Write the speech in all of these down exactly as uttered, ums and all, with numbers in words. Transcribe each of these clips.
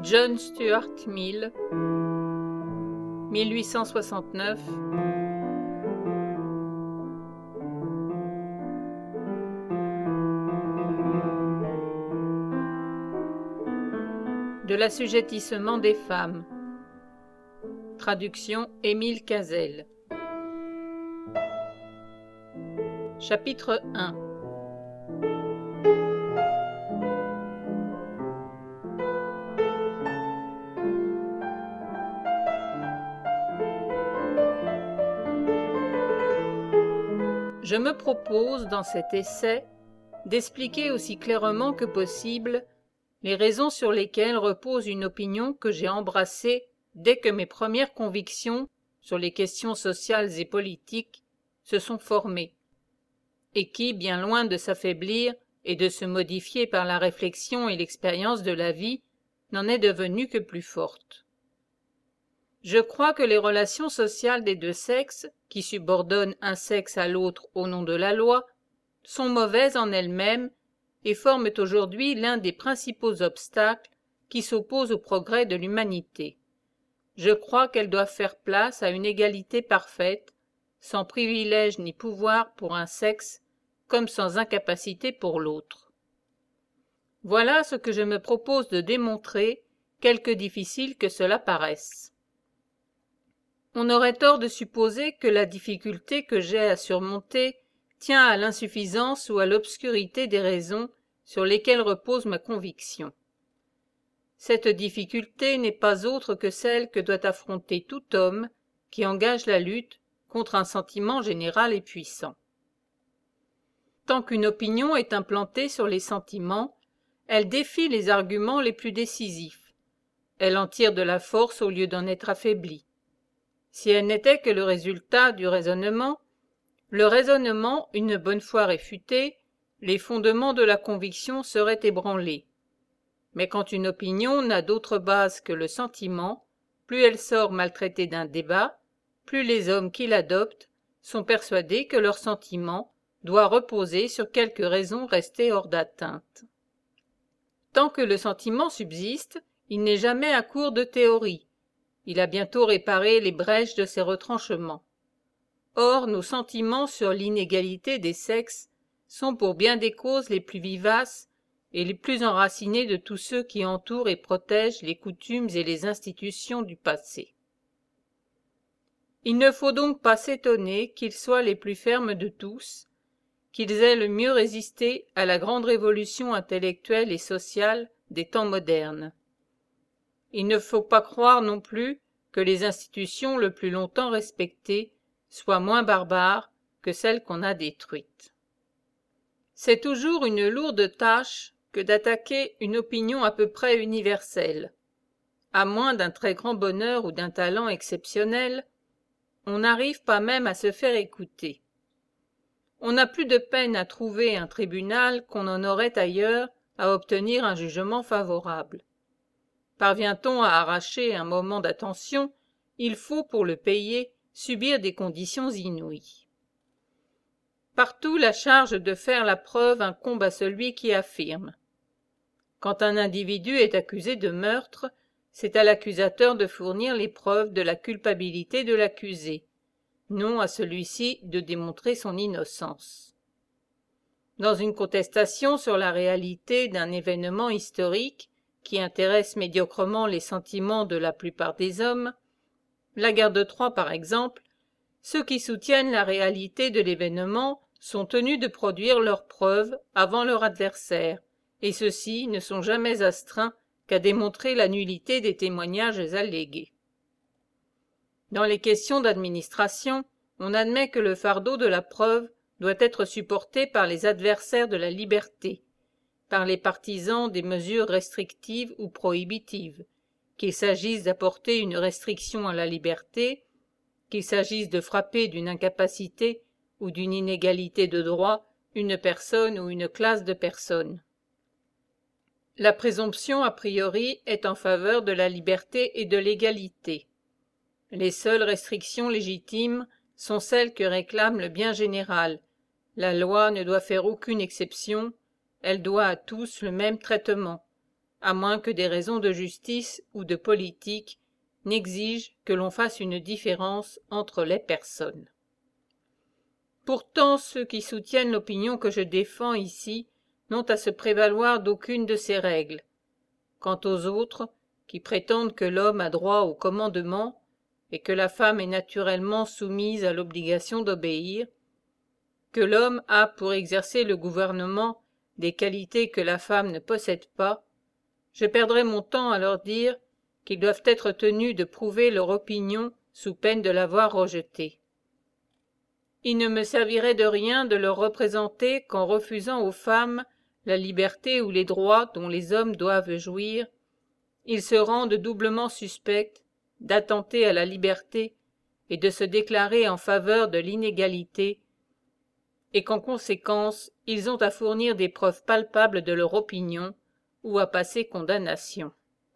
John Stuart Mill, mille huit cent soixante-neuf. De l'assujettissement des femmes. Traduction Émile Cazel. Chapitre un. Je me propose, dans cet essai, d'expliquer aussi clairement que possible les raisons sur lesquelles repose une opinion que j'ai embrassée dès que mes premières convictions sur les questions sociales et politiques se sont formées, et qui, bien loin de s'affaiblir et de se modifier par la réflexion et l'expérience de la vie, n'en est devenue que plus forte. Je crois que les relations sociales des deux sexes, qui subordonnent un sexe à l'autre au nom de la loi, sont mauvaises en elles-mêmes et forment aujourd'hui l'un des principaux obstacles qui s'opposent au progrès de l'humanité. Je crois qu'elles doivent faire place à une égalité parfaite, sans privilège ni pouvoir pour un sexe, comme sans incapacité pour l'autre. Voilà ce que je me propose de démontrer, quelque difficile que cela paraisse. On aurait tort de supposer que la difficulté que j'ai à surmonter tient à l'insuffisance ou à l'obscurité des raisons sur lesquelles repose ma conviction. Cette difficulté n'est pas autre que celle que doit affronter tout homme qui engage la lutte contre un sentiment général et puissant. Tant qu'une opinion est implantée sur les sentiments, elle défie les arguments les plus décisifs. Elle en tire de la force au lieu d'en être affaiblie. Si elle n'était que le résultat du raisonnement, le raisonnement, une bonne fois réfuté, les fondements de la conviction seraient ébranlés. Mais quand une opinion n'a d'autre base que le sentiment, plus elle sort maltraitée d'un débat, plus les hommes qui l'adoptent sont persuadés que leur sentiment doit reposer sur quelque raison restée hors d'atteinte. Tant que le sentiment subsiste, il n'est jamais à court de théorie. Il a bientôt réparé les brèches de ses retranchements. Or, nos sentiments sur l'inégalité des sexes sont pour bien des causes les plus vivaces et les plus enracinés de tous ceux qui entourent et protègent les coutumes et les institutions du passé. Il ne faut donc pas s'étonner qu'ils soient les plus fermes de tous, qu'ils aient le mieux résisté à la grande révolution intellectuelle et sociale des temps modernes. Il ne faut pas croire non plus que les institutions le plus longtemps respectées soient moins barbares que celles qu'on a détruites. C'est toujours une lourde tâche que d'attaquer une opinion à peu près universelle. À moins d'un très grand bonheur ou d'un talent exceptionnel, on n'arrive pas même à se faire écouter. On n'a plus de peine à trouver un tribunal qu'on en aurait ailleurs à obtenir un jugement favorable. Parvient-on à arracher un moment d'attention, il faut, pour le payer, subir des conditions inouïes. Partout, la charge de faire la preuve incombe à celui qui affirme. Quand un individu est accusé de meurtre, c'est à l'accusateur de fournir les preuves de la culpabilité de l'accusé, non à celui-ci de démontrer son innocence. Dans une contestation sur la réalité d'un événement historique, qui intéresse médiocrement les sentiments de la plupart des hommes, la guerre de Troie par exemple, ceux qui soutiennent la réalité de l'événement sont tenus de produire leurs preuves avant leur adversaire, et ceux-ci ne sont jamais astreints qu'à démontrer la nullité des témoignages allégués. Dans les questions d'administration, on admet que le fardeau de la preuve doit être supporté par les adversaires de la liberté, par les partisans des mesures restrictives ou prohibitives, qu'il s'agisse d'apporter une restriction à la liberté, qu'il s'agisse de frapper d'une incapacité ou d'une inégalité de droit une personne ou une classe de personnes. La présomption a priori est en faveur de la liberté et de l'égalité. Les seules restrictions légitimes sont celles que réclame le bien général. La loi ne doit faire aucune exception, elle doit à tous le même traitement. à moins que des raisons de justice ou de politique n'exigent que l'on fasse une différence entre les personnes. Pourtant, ceux qui soutiennent l'opinion que je défends ici n'ont à se prévaloir d'aucune de ces règles. Quant aux autres, qui prétendent que l'homme a droit au commandement et que la femme est naturellement soumise à l'obligation d'obéir, que l'homme a pour exercer le gouvernement des qualités que la femme ne possède pas, je perdrai mon temps à leur dire qu'ils doivent être tenus de prouver leur opinion sous peine de l'avoir rejetée. Il ne me servirait de rien de leur représenter qu'en refusant aux femmes la liberté ou les droits dont les hommes doivent jouir, ils se rendent doublement suspects d'attenter à la liberté et de se déclarer en faveur de l'inégalité, et qu'en conséquence ils ont à fournir des preuves palpables de leur opinion ou à passer condamnation.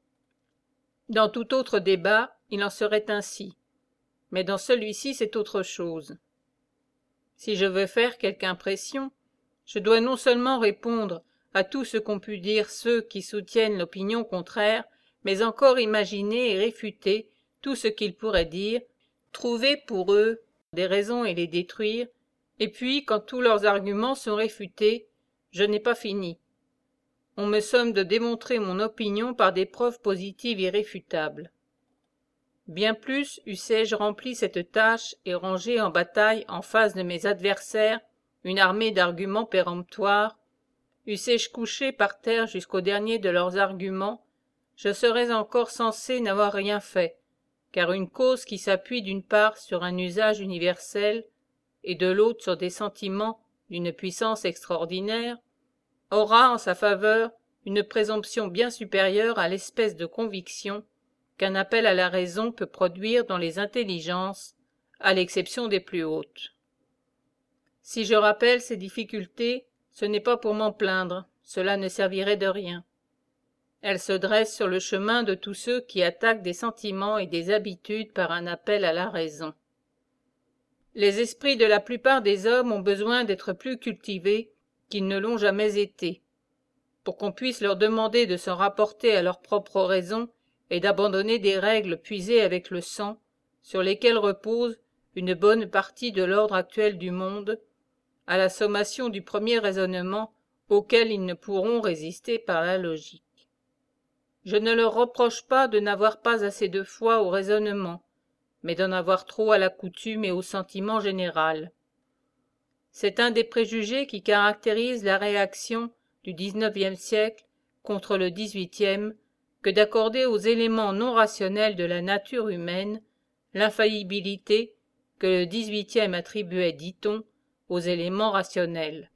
Dans tout autre débat, il en serait ainsi, mais dans celui-ci c'est autre chose. Si je veux faire quelque impression, je dois non seulement répondre à tout ce qu'ont pu dire ceux qui soutiennent l'opinion contraire, mais encore imaginer et réfuter tout ce qu'ils pourraient dire, trouver pour eux des raisons et les détruire, et puis, quand tous leurs arguments sont réfutés, je n'ai pas fini. On me somme de démontrer mon opinion par des preuves positives irréfutables. Bien plus eussé-je rempli cette tâche et rangé en bataille en face de mes adversaires une armée d'arguments péremptoires, eussé-je couché par terre jusqu'au dernier de leurs arguments, je serais encore censé n'avoir rien fait, car une cause qui s'appuie d'une part sur un usage universel et de l'autre sur des sentiments d'une puissance extraordinaire, aura en sa faveur une présomption bien supérieure à l'espèce de conviction qu'un appel à la raison peut produire dans les intelligences, à l'exception des plus hautes. Si je rappelle ces difficultés, ce n'est pas pour m'en plaindre, cela ne servirait de rien. Elles se dressent sur le chemin de tous ceux qui attaquent des sentiments et des habitudes par un appel à la raison. Les esprits de la plupart des hommes ont besoin d'être plus cultivés qu'ils ne l'ont jamais été, pour qu'on puisse leur demander de se rapporter à leur propre raison et d'abandonner des règles puisées avec le sang, sur lesquelles repose une bonne partie de l'ordre actuel du monde, à la sommation du premier raisonnement auquel ils ne pourront résister par la logique. Je ne leur reproche pas de n'avoir pas assez de foi au raisonnement, mais d'en avoir trop à la coutume et au sentiment général. C'est un des préjugés qui caractérise la réaction du dix-neuvième siècle contre le dix-huitième que d'accorder aux éléments non rationnels de la nature humaine l'infaillibilité que le dix-huitième attribuait, dit-on, aux éléments rationnels.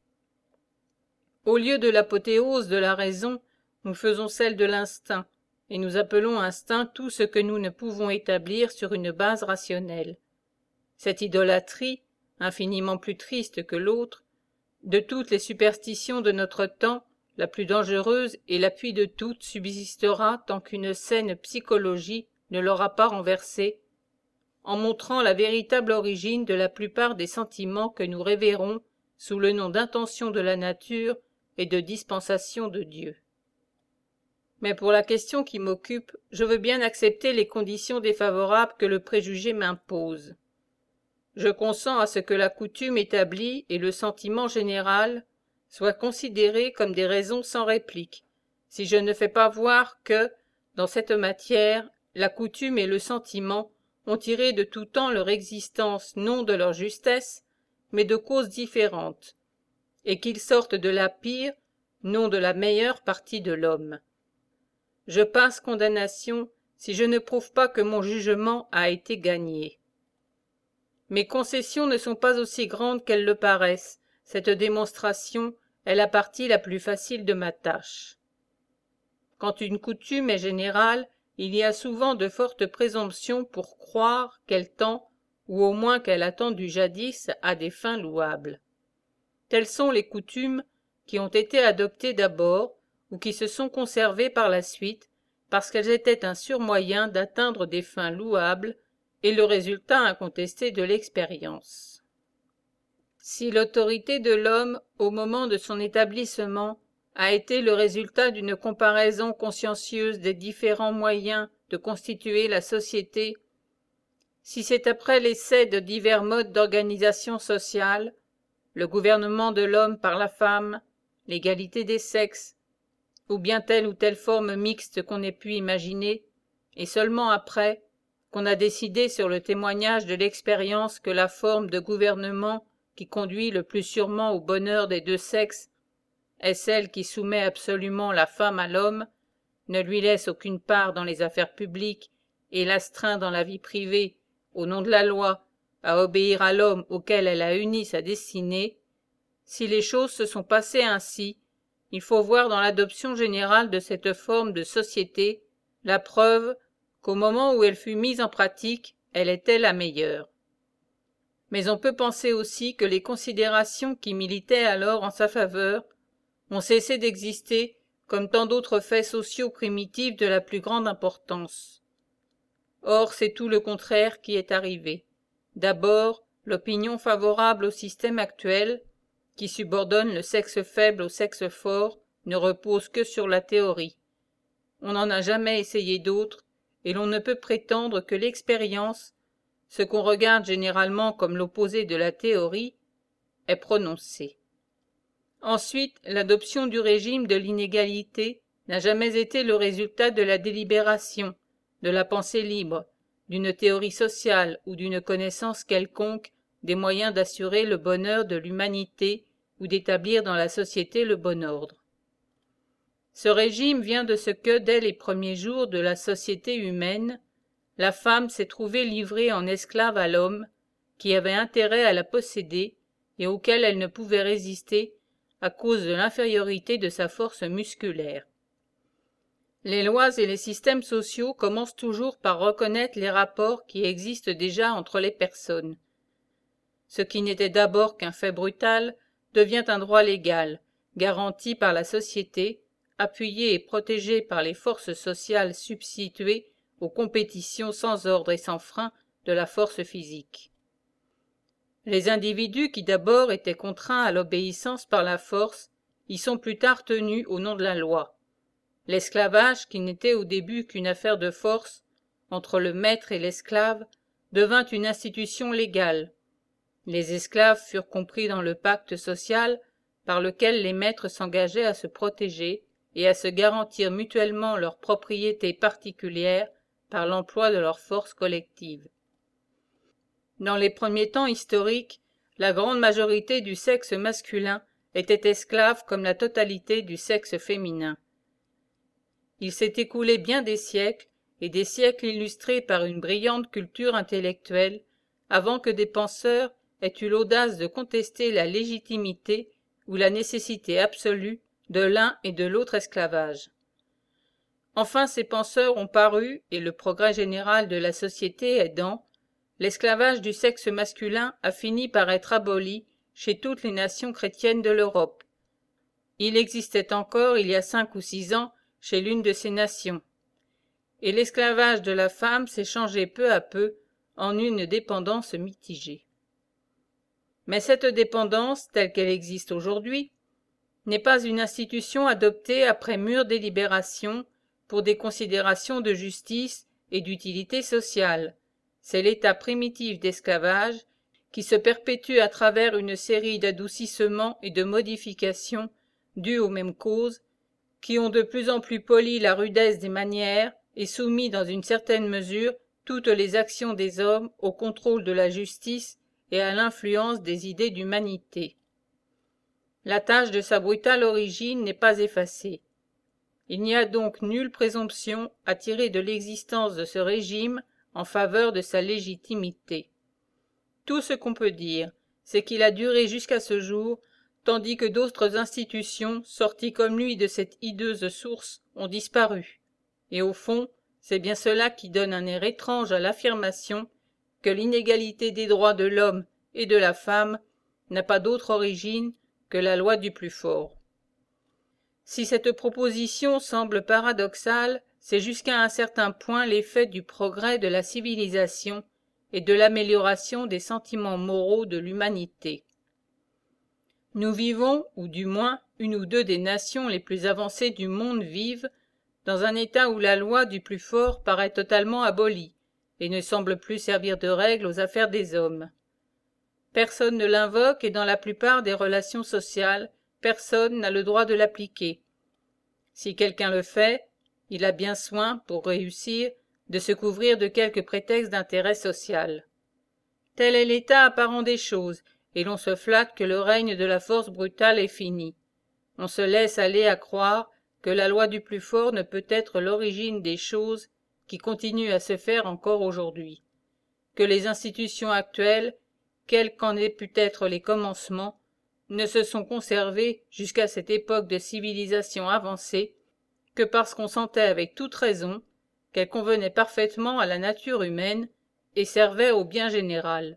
Au lieu de l'apothéose de la raison, nous faisons celle de l'instinct, et nous appelons instinct tout ce que nous ne pouvons établir sur une base rationnelle. Cette idolâtrie, infiniment plus triste que l'autre, de toutes les superstitions de notre temps, la plus dangereuse et l'appui de toutes subsistera tant qu'une saine psychologie ne l'aura pas renversée, en montrant la véritable origine de la plupart des sentiments que nous révérons sous le nom d'intention de la nature et de dispensation de Dieu. Mais pour la question qui m'occupe, je veux bien accepter les conditions défavorables que le préjugé m'impose. Je consens à ce que la coutume établie et le sentiment général soient considérés comme des raisons sans réplique, si je ne fais pas voir que, dans cette matière, la coutume et le sentiment ont tiré de tout temps leur existence non de leur justesse, mais de causes différentes, et qu'ils sortent de la pire, non de la meilleure partie de l'homme. Je passe condamnation si je ne prouve pas que mon jugement a été gagné. Mes concessions ne sont pas aussi grandes qu'elles le paraissent, cette démonstration est la partie la plus facile de ma tâche. Quand une coutume est générale, il y a souvent de fortes présomptions pour croire qu'elle tend, ou au moins qu'elle a tendu jadis, à des fins louables. Telles sont les coutumes qui ont été adoptées d'abord, ou qui se sont conservées par la suite, parce qu'elles étaient un surmoyen d'atteindre des fins louables, et le résultat incontesté de l'expérience. Si l'autorité de l'homme, au moment de son établissement, a été le résultat d'une comparaison consciencieuse des différents moyens de constituer la société, si c'est après l'essai de divers modes d'organisation sociale, le gouvernement de l'homme par la femme, l'égalité des sexes, ou bien telle ou telle forme mixte qu'on ait pu imaginer, et seulement après qu'on a décidé sur le témoignage de l'expérience que la forme de gouvernement qui conduit le plus sûrement au bonheur des deux sexes est celle qui soumet absolument la femme à l'homme, ne lui laisse aucune part dans les affaires publiques et l'astreint dans la vie privée, au nom de la loi, à obéir à l'homme auquel elle a uni sa destinée, si les choses se sont passées ainsi, il faut voir dans l'adoption générale de cette forme de société la preuve qu'au moment où elle fut mise en pratique, elle était la meilleure. Mais on peut penser aussi que les considérations qui militaient alors en sa faveur ont cessé d'exister comme tant d'autres faits sociaux primitifs de la plus grande importance. Or, c'est tout le contraire qui est arrivé. D'abord, l'opinion favorable au système actuel, qui subordonne le sexe faible au sexe fort, ne repose que sur la théorie. On n'en a jamais essayé d'autre, et l'on ne peut prétendre que l'expérience, ce qu'on regarde généralement comme l'opposé de la théorie, est prononcée. Ensuite, l'adoption du régime de l'inégalité n'a jamais été le résultat de la délibération, de la pensée libre, d'une théorie sociale ou d'une connaissance quelconque des moyens d'assurer le bonheur de l'humanité ou d'établir dans la société le bon ordre. Ce régime vient de ce que, dès les premiers jours de la société humaine, la femme s'est trouvée livrée en esclave à l'homme, qui avait intérêt à la posséder et auquel elle ne pouvait résister à cause de l'infériorité de sa force musculaire. Les lois et les systèmes sociaux commencent toujours par reconnaître les rapports qui existent déjà entre les personnes. Ce qui n'était d'abord qu'un fait brutal devient un droit légal, garanti par la société, appuyé et protégé par les forces sociales substituées aux compétitions sans ordre et sans frein de la force physique. Les individus qui d'abord étaient contraints à l'obéissance par la force y sont plus tard tenus au nom de la loi. L'esclavage, qui n'était au début qu'une affaire de force entre le maître et l'esclave, devint une institution légale. Les esclaves furent compris dans le pacte social par lequel les maîtres s'engageaient à se protéger et à se garantir mutuellement leurs propriétés particulières par l'emploi de leur force collective. Dans les premiers temps historiques, la grande majorité du sexe masculin était esclave comme la totalité du sexe féminin. Il s'est écoulé bien des siècles, et des siècles illustrés par une brillante culture intellectuelle, avant que des penseurs aient eu l'audace de contester la légitimité ou la nécessité absolue de l'un et de l'autre esclavage. Enfin, ces penseurs ont paru, et le progrès général de la société aidant, l'esclavage du sexe masculin a fini par être aboli chez toutes les nations chrétiennes de l'Europe. Il existait encore, il y a cinq ou six ans, chez l'une de ces nations. Et l'esclavage de la femme s'est changé peu à peu en une dépendance mitigée. Mais cette dépendance, telle qu'elle existe aujourd'hui, n'est pas une institution adoptée après mûre délibération pour des considérations de justice et d'utilité sociale. C'est l'état primitif d'esclavage qui se perpétue à travers une série d'adoucissements et de modifications dues aux mêmes causes, qui ont de plus en plus poli la rudesse des manières et soumis dans une certaine mesure toutes les actions des hommes au contrôle de la justice et à l'influence des idées d'humanité. La tâche de sa brutale origine n'est pas effacée. Il n'y a donc nulle présomption à tirer de l'existence de ce régime en faveur de sa légitimité. Tout ce qu'on peut dire, c'est qu'il a duré jusqu'à ce jour, tandis que d'autres institutions, sorties comme lui de cette hideuse source, ont disparu. Et au fond, c'est bien cela qui donne un air étrange à l'affirmation que l'inégalité des droits de l'homme et de la femme n'a pas d'autre origine que la loi du plus fort. Si cette proposition semble paradoxale, c'est jusqu'à un certain point l'effet du progrès de la civilisation et de l'amélioration des sentiments moraux de l'humanité. Nous vivons, ou du moins une ou deux des nations les plus avancées du monde vivent dans un état où la loi du plus fort paraît totalement abolie et ne semble plus servir de règle aux affaires des hommes. Personne ne l'invoque et dans la plupart des relations sociales, personne n'a le droit de l'appliquer. Si quelqu'un le fait, il a bien soin, pour réussir, de se couvrir de quelque prétexte d'intérêt social. Tel est l'état apparent des choses, et l'on se flatte que le règne de la force brutale est fini. On se laisse aller à croire que la loi du plus fort ne peut être l'origine des choses qui continuent à se faire encore aujourd'hui, que les institutions actuelles, quels qu'en aient pu être les commencements, ne se sont conservées jusqu'à cette époque de civilisation avancée que parce qu'on sentait avec toute raison qu'elles convenaient parfaitement à la nature humaine et servaient au bien général.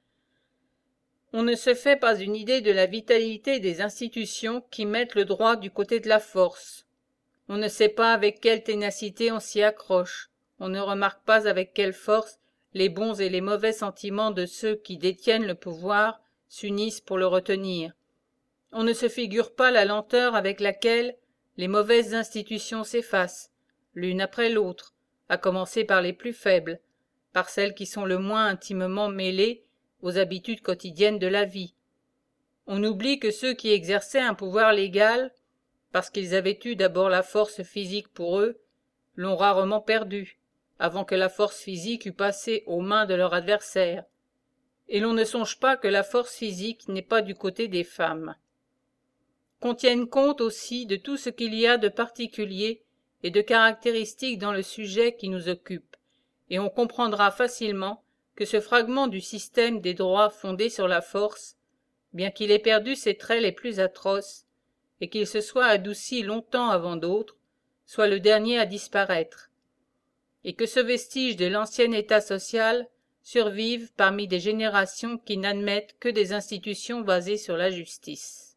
On ne se fait pas une idée de la vitalité des institutions qui mettent le droit du côté de la force. On ne sait pas avec quelle ténacité on s'y accroche, on ne remarque pas avec quelle force les bons et les mauvais sentiments de ceux qui détiennent le pouvoir s'unissent pour le retenir. On ne se figure pas la lenteur avec laquelle les mauvaises institutions s'effacent, l'une après l'autre, à commencer par les plus faibles, par celles qui sont le moins intimement mêlées aux habitudes quotidiennes de la vie. On oublie que ceux qui exerçaient un pouvoir légal, parce qu'ils avaient eu d'abord la force physique pour eux, l'ont rarement perdue, avant que la force physique eût passé aux mains de leur adversaire. Et l'on ne songe pas que la force physique n'est pas du côté des femmes. Qu'on tienne compte aussi de tout ce qu'il y a de particulier et de caractéristique dans le sujet qui nous occupe, et on comprendra facilement que ce fragment du système des droits fondé sur la force, bien qu'il ait perdu ses traits les plus atroces, et qu'il se soit adouci longtemps avant d'autres, soit le dernier à disparaître, et que ce vestige de l'ancien état social survive parmi des générations qui n'admettent que des institutions basées sur la justice.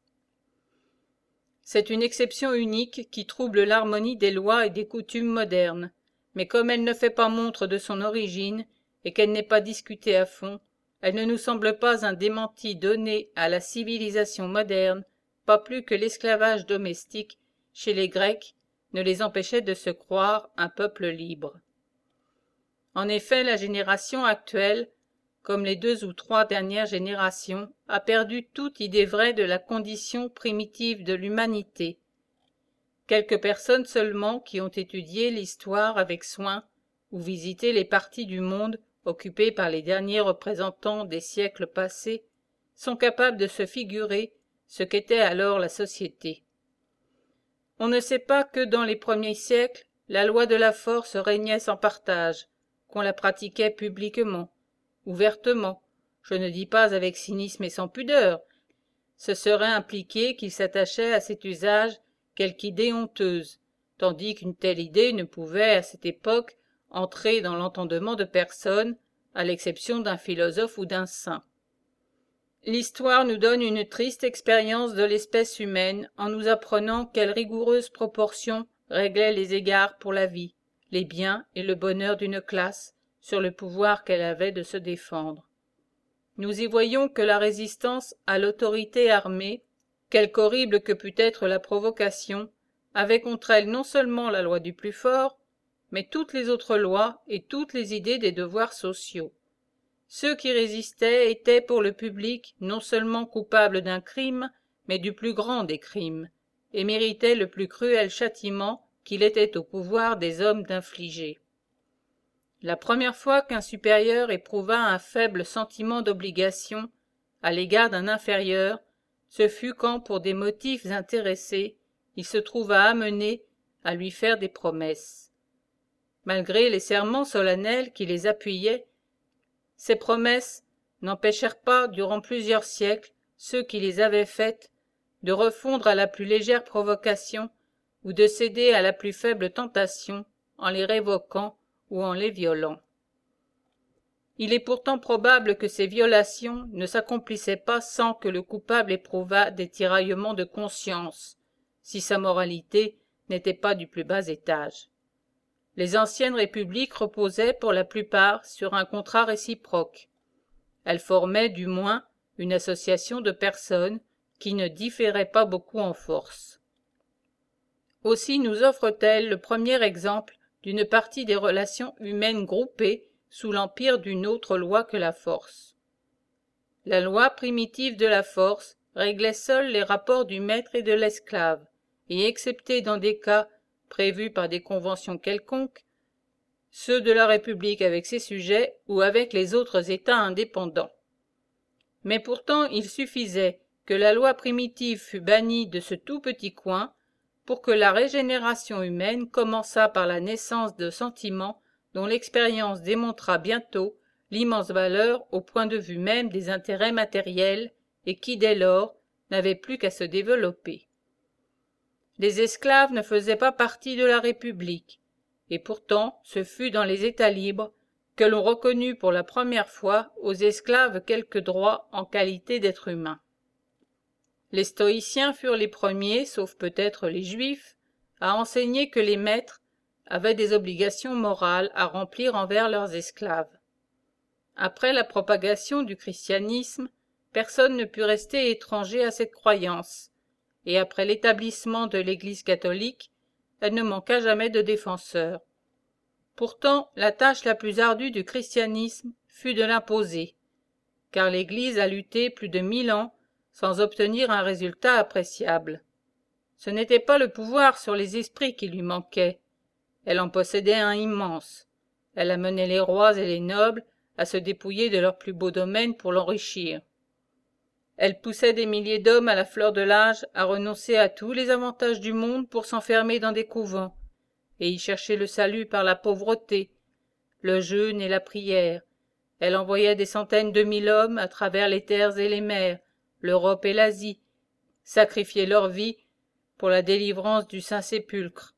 C'est une exception unique qui trouble l'harmonie des lois et des coutumes modernes, mais comme elle ne fait pas montre de son origine et qu'elle n'est pas discutée à fond, elle ne nous semble pas un démenti donné à la civilisation moderne, pas plus que l'esclavage domestique chez les Grecs ne les empêchait de se croire un peuple libre. En effet, la génération actuelle, comme les deux ou trois dernières générations, a perdu toute idée vraie de la condition primitive de l'humanité. Quelques personnes seulement qui ont étudié l'histoire avec soin ou visité les parties du monde occupées par les derniers représentants des siècles passés sont capables de se figurer ce qu'était alors la société. On ne sait pas que dans les premiers siècles, la loi de la force régnait sans partage, qu'on la pratiquait publiquement, ouvertement, je ne dis pas avec cynisme et sans pudeur. Ce serait impliquer qu'il s'attachait à cet usage quelque idée honteuse, tandis qu'une telle idée ne pouvait, à cette époque, entrer dans l'entendement de personne, à l'exception d'un philosophe ou d'un saint. L'histoire nous donne une triste expérience de l'espèce humaine en nous apprenant quelle rigoureuse proportion réglait les égards pour la vie, les biens et le bonheur d'une classe sur le pouvoir qu'elle avait de se défendre. Nous y voyons que la résistance à l'autorité armée, quelque horrible que pût être la provocation, avait contre elle non seulement la loi du plus fort, mais toutes les autres lois et toutes les idées des devoirs sociaux. Ceux qui résistaient étaient pour le public non seulement coupables d'un crime, mais du plus grand des crimes, et méritaient le plus cruel châtiment qu'il était au pouvoir des hommes d'infliger. La première fois qu'un supérieur éprouva un faible sentiment d'obligation à l'égard d'un inférieur, ce fut quand, pour des motifs intéressés, il se trouva amené à lui faire des promesses. Malgré les serments solennels qui les appuyaient, ces promesses n'empêchèrent pas, durant plusieurs siècles, ceux qui les avaient faites, de refondre à la plus légère provocation ou de céder à la plus faible tentation en les révoquant ou en les violant. Il est pourtant probable que ces violations ne s'accomplissaient pas sans que le coupable éprouvât des tiraillements de conscience, si sa moralité n'était pas du plus bas étage. Les anciennes républiques reposaient pour la plupart sur un contrat réciproque. Elles formaient du moins une association de personnes qui ne différaient pas beaucoup en force. Aussi nous offre-t-elle le premier exemple d'une partie des relations humaines groupées sous l'empire d'une autre loi que la force. La loi primitive de la force réglait seule les rapports du maître et de l'esclave, et excepté dans des cas prévus par des conventions quelconques, ceux de la République avec ses sujets ou avec les autres États indépendants. Mais pourtant il suffisait que la loi primitive fût bannie de ce tout petit coin pour que la régénération humaine commençât par la naissance de sentiments dont l'expérience démontra bientôt l'immense valeur au point de vue même des intérêts matériels et qui dès lors n'avaient plus qu'à se développer. Les esclaves ne faisaient pas partie de la République, et pourtant ce fut dans les États libres que l'on reconnut pour la première fois aux esclaves quelques droits en qualité d'êtres humains. Les stoïciens furent les premiers, sauf peut-être les juifs, à enseigner que les maîtres avaient des obligations morales à remplir envers leurs esclaves. Après la propagation du christianisme, personne ne put rester étranger à cette croyance, et après l'établissement de l'Église catholique, elle ne manqua jamais de défenseurs. Pourtant, la tâche la plus ardue du christianisme fut de l'imposer, car l'Église a lutté plus de mille ans sans obtenir un résultat appréciable. Ce n'était pas le pouvoir sur les esprits qui lui manquait, elle en possédait un immense. Elle amenait les rois et les nobles à se dépouiller de leurs plus beaux domaines pour l'enrichir. Elle poussait des milliers d'hommes à la fleur de l'âge à renoncer à tous les avantages du monde pour s'enfermer dans des couvents, et y chercher le salut par la pauvreté, le jeûne et la prière. Elle envoyait des centaines de mille hommes à travers les terres et les mers, l'Europe et l'Asie, sacrifier leur vie pour la délivrance du Saint-Sépulcre.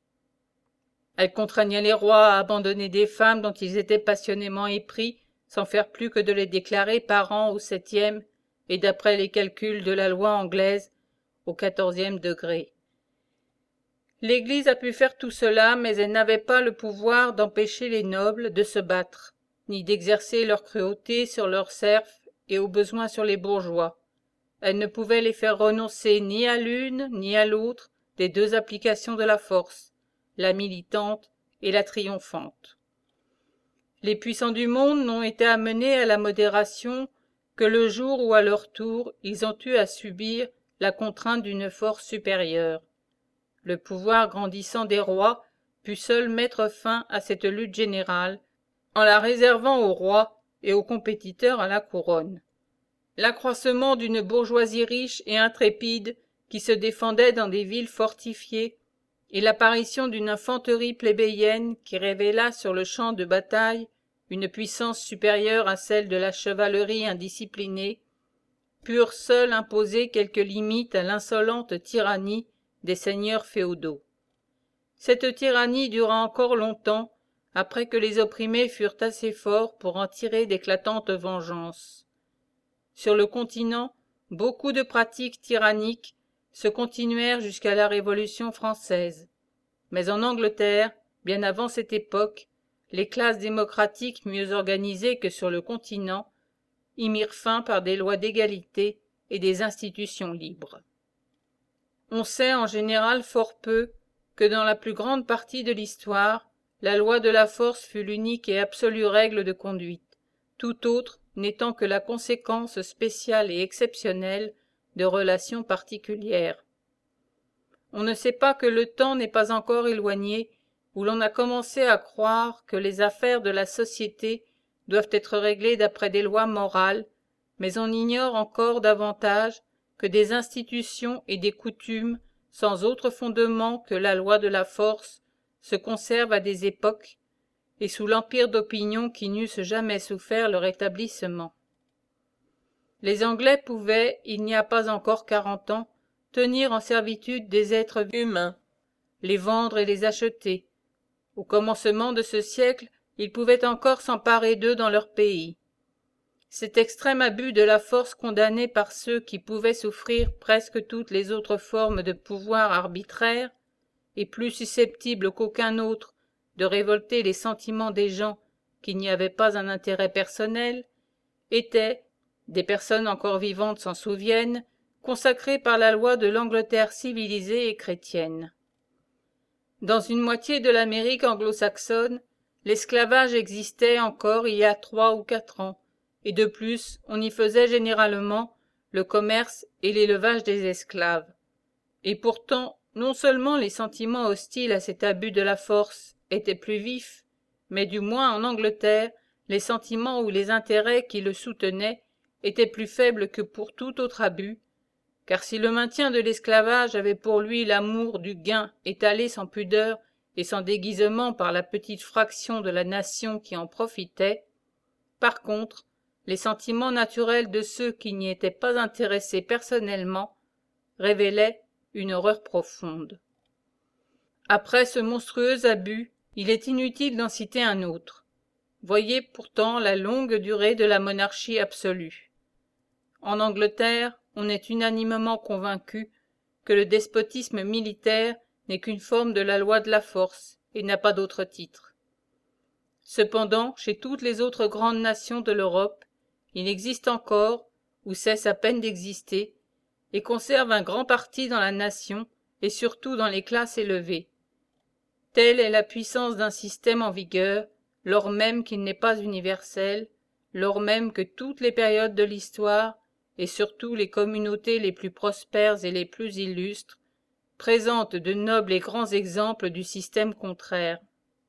Elle contraignait les rois à abandonner des femmes dont ils étaient passionnément épris, sans faire plus que de les déclarer parents au septième, et d'après les calculs de la loi anglaise, au quatorzième degré. L'Église a pu faire tout cela, mais elle n'avait pas le pouvoir d'empêcher les nobles de se battre, ni d'exercer leur cruauté sur leurs serfs et au besoin sur les bourgeois. Elle ne pouvait les faire renoncer ni à l'une ni à l'autre des deux applications de la force, la militante et la triomphante. Les puissants du monde n'ont été amenés à la modération que le jour où à leur tour ils ont eu à subir la contrainte d'une force supérieure. Le pouvoir grandissant des rois put seul mettre fin à cette lutte générale en la réservant aux rois et aux compétiteurs à la couronne. L'accroissement d'une bourgeoisie riche et intrépide qui se défendait dans des villes fortifiées et l'apparition d'une infanterie plébéienne qui révéla sur le champ de bataille une puissance supérieure à celle de la chevalerie indisciplinée, purent seuls imposer quelques limites à l'insolente tyrannie des seigneurs féodaux. Cette tyrannie dura encore longtemps, après que les opprimés furent assez forts pour en tirer d'éclatantes vengeances. Sur le continent, beaucoup de pratiques tyranniques se continuèrent jusqu'à la Révolution française. Mais en Angleterre, bien avant cette époque, les classes démocratiques mieux organisées que sur le continent y mirent fin par des lois d'égalité et des institutions libres. On sait en général fort peu que dans la plus grande partie de l'histoire, la loi de la force fut l'unique et absolue règle de conduite, tout autre n'étant que la conséquence spéciale et exceptionnelle de relations particulières. On ne sait pas que le temps n'est pas encore éloigné où l'on a commencé à croire que les affaires de la société doivent être réglées d'après des lois morales, mais on ignore encore davantage que des institutions et des coutumes sans autre fondement que la loi de la force se conservent à des époques et sous l'empire d'opinion qui n'eussent jamais souffert leur établissement. Les Anglais pouvaient, il n'y a pas encore quarante ans, tenir en servitude des êtres humains, les vendre et les acheter. Au commencement de ce siècle, ils pouvaient encore s'emparer d'eux dans leur pays. Cet extrême abus de la force condamné par ceux qui pouvaient souffrir presque toutes les autres formes de pouvoir arbitraire, et plus susceptibles qu'aucun autre de révolter les sentiments des gens qui n'y avaient pas un intérêt personnel, était, des personnes encore vivantes s'en souviennent, consacré par la loi de l'Angleterre civilisée et chrétienne. Dans une moitié de l'Amérique anglo-saxonne, l'esclavage existait encore il y a trois ou quatre ans, et de plus on y faisait généralement le commerce et l'élevage des esclaves. Et pourtant, non seulement les sentiments hostiles à cet abus de la force étaient plus vifs, mais du moins en Angleterre, les sentiments ou les intérêts qui le soutenaient étaient plus faibles que pour tout autre abus, car si le maintien de l'esclavage avait pour lui l'amour du gain étalé sans pudeur et sans déguisement par la petite fraction de la nation qui en profitait, par contre, les sentiments naturels de ceux qui n'y étaient pas intéressés personnellement révélaient une horreur profonde. Après ce monstrueux abus, il est inutile d'en citer un autre. Voyez pourtant la longue durée de la monarchie absolue. En Angleterre, on est unanimement convaincu que le despotisme militaire n'est qu'une forme de la loi de la force et n'a pas d'autre titre. Cependant, chez toutes les autres grandes nations de l'Europe, il existe encore, ou cesse à peine d'exister, et conserve un grand parti dans la nation et surtout dans les classes élevées. Telle est la puissance d'un système en vigueur, lors même qu'il n'est pas universel, lors même que toutes les périodes de l'histoire, et surtout les communautés les plus prospères et les plus illustres, présentent de nobles et grands exemples du système contraire.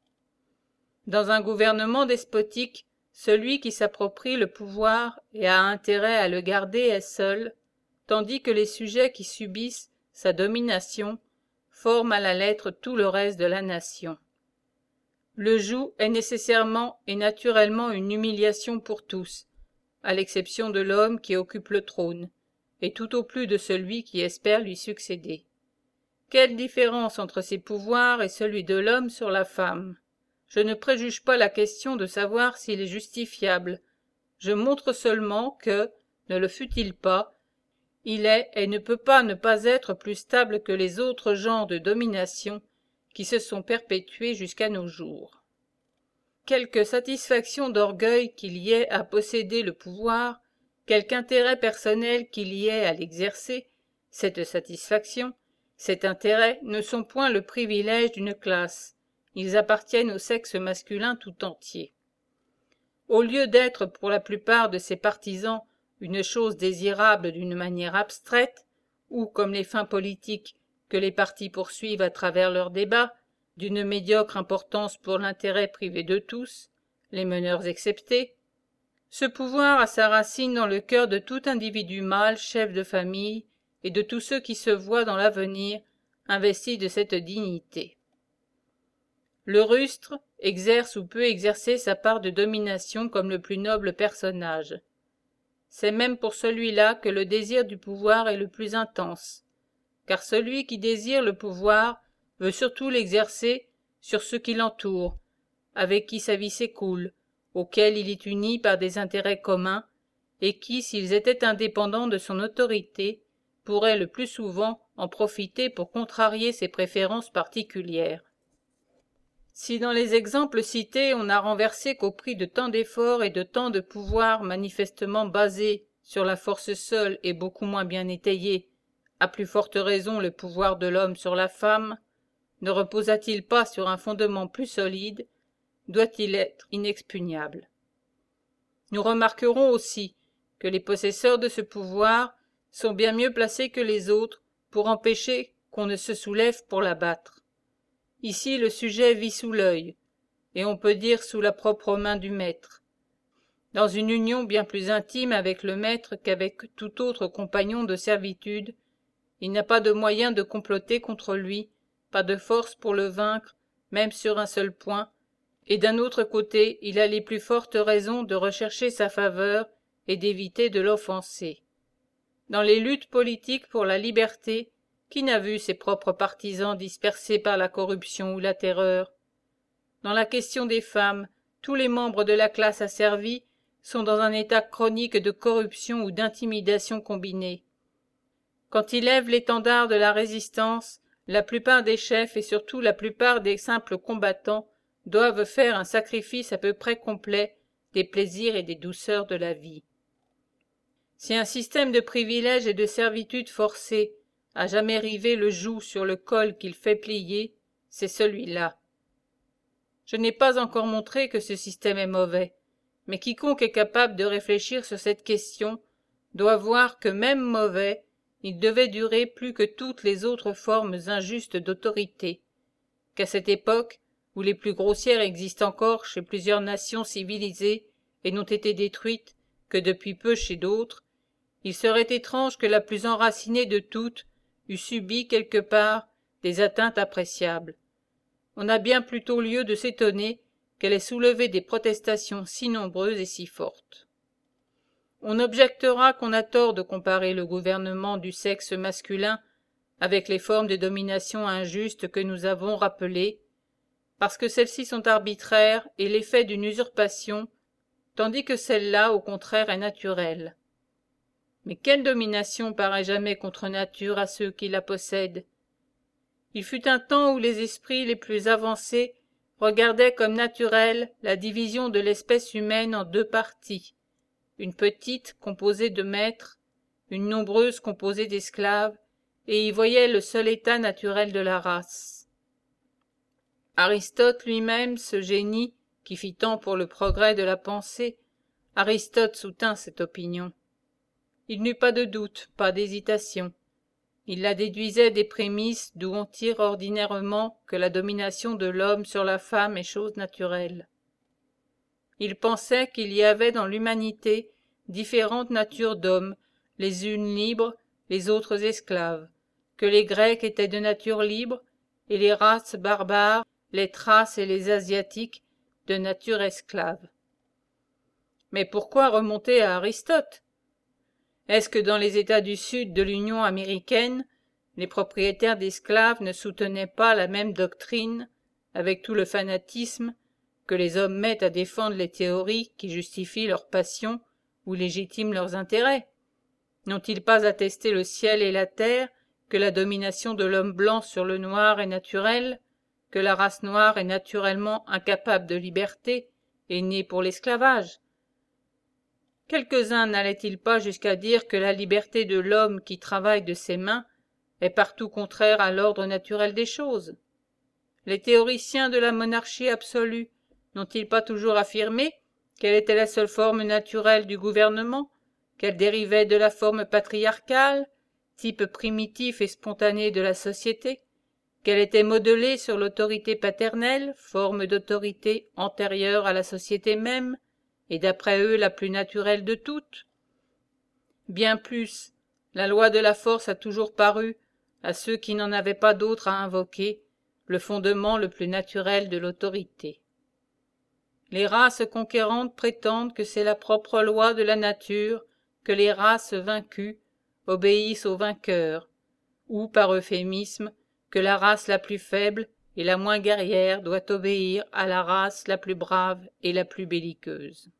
Dans un gouvernement despotique, celui qui s'approprie le pouvoir et a intérêt à le garder est seul, tandis que les sujets qui subissent sa domination forment à la lettre tout le reste de la nation. Le joug est nécessairement et naturellement une humiliation pour tous, à l'exception de l'homme qui occupe le trône, et tout au plus de celui qui espère lui succéder. Quelle différence entre ses pouvoirs et celui de l'homme sur la femme? Je ne préjuge pas la question de savoir s'il est justifiable. Je montre seulement que, ne le fût-il pas, il est et ne peut pas ne pas être plus stable que les autres genres de domination qui se sont perpétués jusqu'à nos jours. Quelque satisfaction d'orgueil qu'il y ait à posséder le pouvoir, quelque intérêt personnel qu'il y ait à l'exercer, cette satisfaction, cet intérêt ne sont point le privilège d'une classe, ils appartiennent au sexe masculin tout entier. Au lieu d'être pour la plupart de ses partisans une chose désirable d'une manière abstraite, ou comme les fins politiques que les partis poursuivent à travers leurs débats, d'une médiocre importance pour l'intérêt privé de tous, les meneurs exceptés, ce pouvoir a sa racine dans le cœur de tout individu mâle, chef de famille, et de tous ceux qui se voient dans l'avenir investis de cette dignité. Le rustre exerce ou peut exercer sa part de domination comme le plus noble personnage. C'est même pour celui-là que le désir du pouvoir est le plus intense, car celui qui désire le pouvoir veut surtout l'exercer sur ceux qui l'entourent, avec qui sa vie s'écoule, auxquels il est uni par des intérêts communs, et qui, s'ils étaient indépendants de son autorité, pourraient le plus souvent en profiter pour contrarier ses préférences particulières. Si dans les exemples cités on n'a renversé qu'au prix de tant d'efforts et de tant de pouvoirs manifestement basés sur la force seule et beaucoup moins bien étayés, à plus forte raison le pouvoir de l'homme sur la femme, ne reposa-t-il pas sur un fondement plus solide, doit-il être inexpugnable. Nous remarquerons aussi que les possesseurs de ce pouvoir sont bien mieux placés que les autres pour empêcher qu'on ne se soulève pour l'abattre. Ici le sujet vit sous l'œil, et on peut dire sous la propre main du maître, dans une union bien plus intime avec le maître qu'avec tout autre compagnon de servitude. Il n'a pas de moyen de comploter contre lui, pas de force pour le vaincre, même sur un seul point, et d'un autre côté il a les plus fortes raisons de rechercher sa faveur et d'éviter de l'offenser. Dans les luttes politiques pour la liberté, qui n'a vu ses propres partisans dispersés par la corruption ou la terreur? Dans la question des femmes, tous les membres de la classe asservie sont dans un état chronique de corruption ou d'intimidation combinée. Quand ils lèvent l'étendard de la résistance, la plupart des chefs et surtout la plupart des simples combattants doivent faire un sacrifice à peu près complet des plaisirs et des douceurs de la vie. Si un système de privilèges et de servitude forcée a jamais rivé le joug sur le col qu'il fait plier, c'est celui-là. Je n'ai pas encore montré que ce système est mauvais, mais quiconque est capable de réfléchir sur cette question doit voir que même mauvais, il devait durer plus que toutes les autres formes injustes d'autorité, qu'à cette époque, où les plus grossières existent encore chez plusieurs nations civilisées et n'ont été détruites que depuis peu chez d'autres, il serait étrange que la plus enracinée de toutes eût subi quelque part des atteintes appréciables. On a bien plutôt lieu de s'étonner qu'elle ait soulevé des protestations si nombreuses et si fortes. On objectera qu'on a tort de comparer le gouvernement du sexe masculin avec les formes de domination injuste que nous avons rappelées, parce que celles-ci sont arbitraires et l'effet d'une usurpation, tandis que celle-là, au contraire, est naturelle. Mais quelle domination paraît jamais contre nature à ceux qui la possèdent? Il fut un temps où les esprits les plus avancés regardaient comme naturelle la division de l'espèce humaine en deux parties, une petite composée de maîtres, une nombreuse composée d'esclaves, et y voyaient le seul état naturel de la race. Aristote lui-même, ce génie qui fit tant pour le progrès de la pensée, Aristote soutint cette opinion. Il n'eut pas de doute, pas d'hésitation. Il la déduisait des prémices d'où on tire ordinairement que la domination de l'homme sur la femme est chose naturelle. Il pensait qu'il y avait dans l'humanité différentes natures d'hommes, les unes libres, les autres esclaves, que les Grecs étaient de nature libre, et les races barbares, les Thraces et les Asiatiques, de nature esclave. Mais pourquoi remonter à Aristote? Est-ce que dans les États du Sud de l'Union américaine, les propriétaires d'esclaves ne soutenaient pas la même doctrine, avec tout le fanatisme, que les hommes mettent à défendre les théories qui justifient leurs passions ou légitiment leurs intérêts? N'ont-ils pas attesté le ciel et la terre que la domination de l'homme blanc sur le noir est naturelle, que la race noire est naturellement incapable de liberté et née pour l'esclavage? Quelques-uns n'allaient-ils pas jusqu'à dire que la liberté de l'homme qui travaille de ses mains est partout contraire à l'ordre naturel des choses? Les théoriciens de la monarchie absolue n'ont-ils pas toujours affirmé qu'elle était la seule forme naturelle du gouvernement, qu'elle dérivait de la forme patriarcale, type primitif et spontané de la société, qu'elle était modelée sur l'autorité paternelle, forme d'autorité antérieure à la société même, et d'après eux la plus naturelle de toutes? Bien plus, la loi de la force a toujours paru, à ceux qui n'en avaient pas d'autre à invoquer, le fondement le plus naturel de l'autorité. Les races conquérantes prétendent que c'est la propre loi de la nature que les races vaincues obéissent aux vainqueurs, ou, par euphémisme, que la race la plus faible et la moins guerrière doit obéir à la race la plus brave et la plus belliqueuse.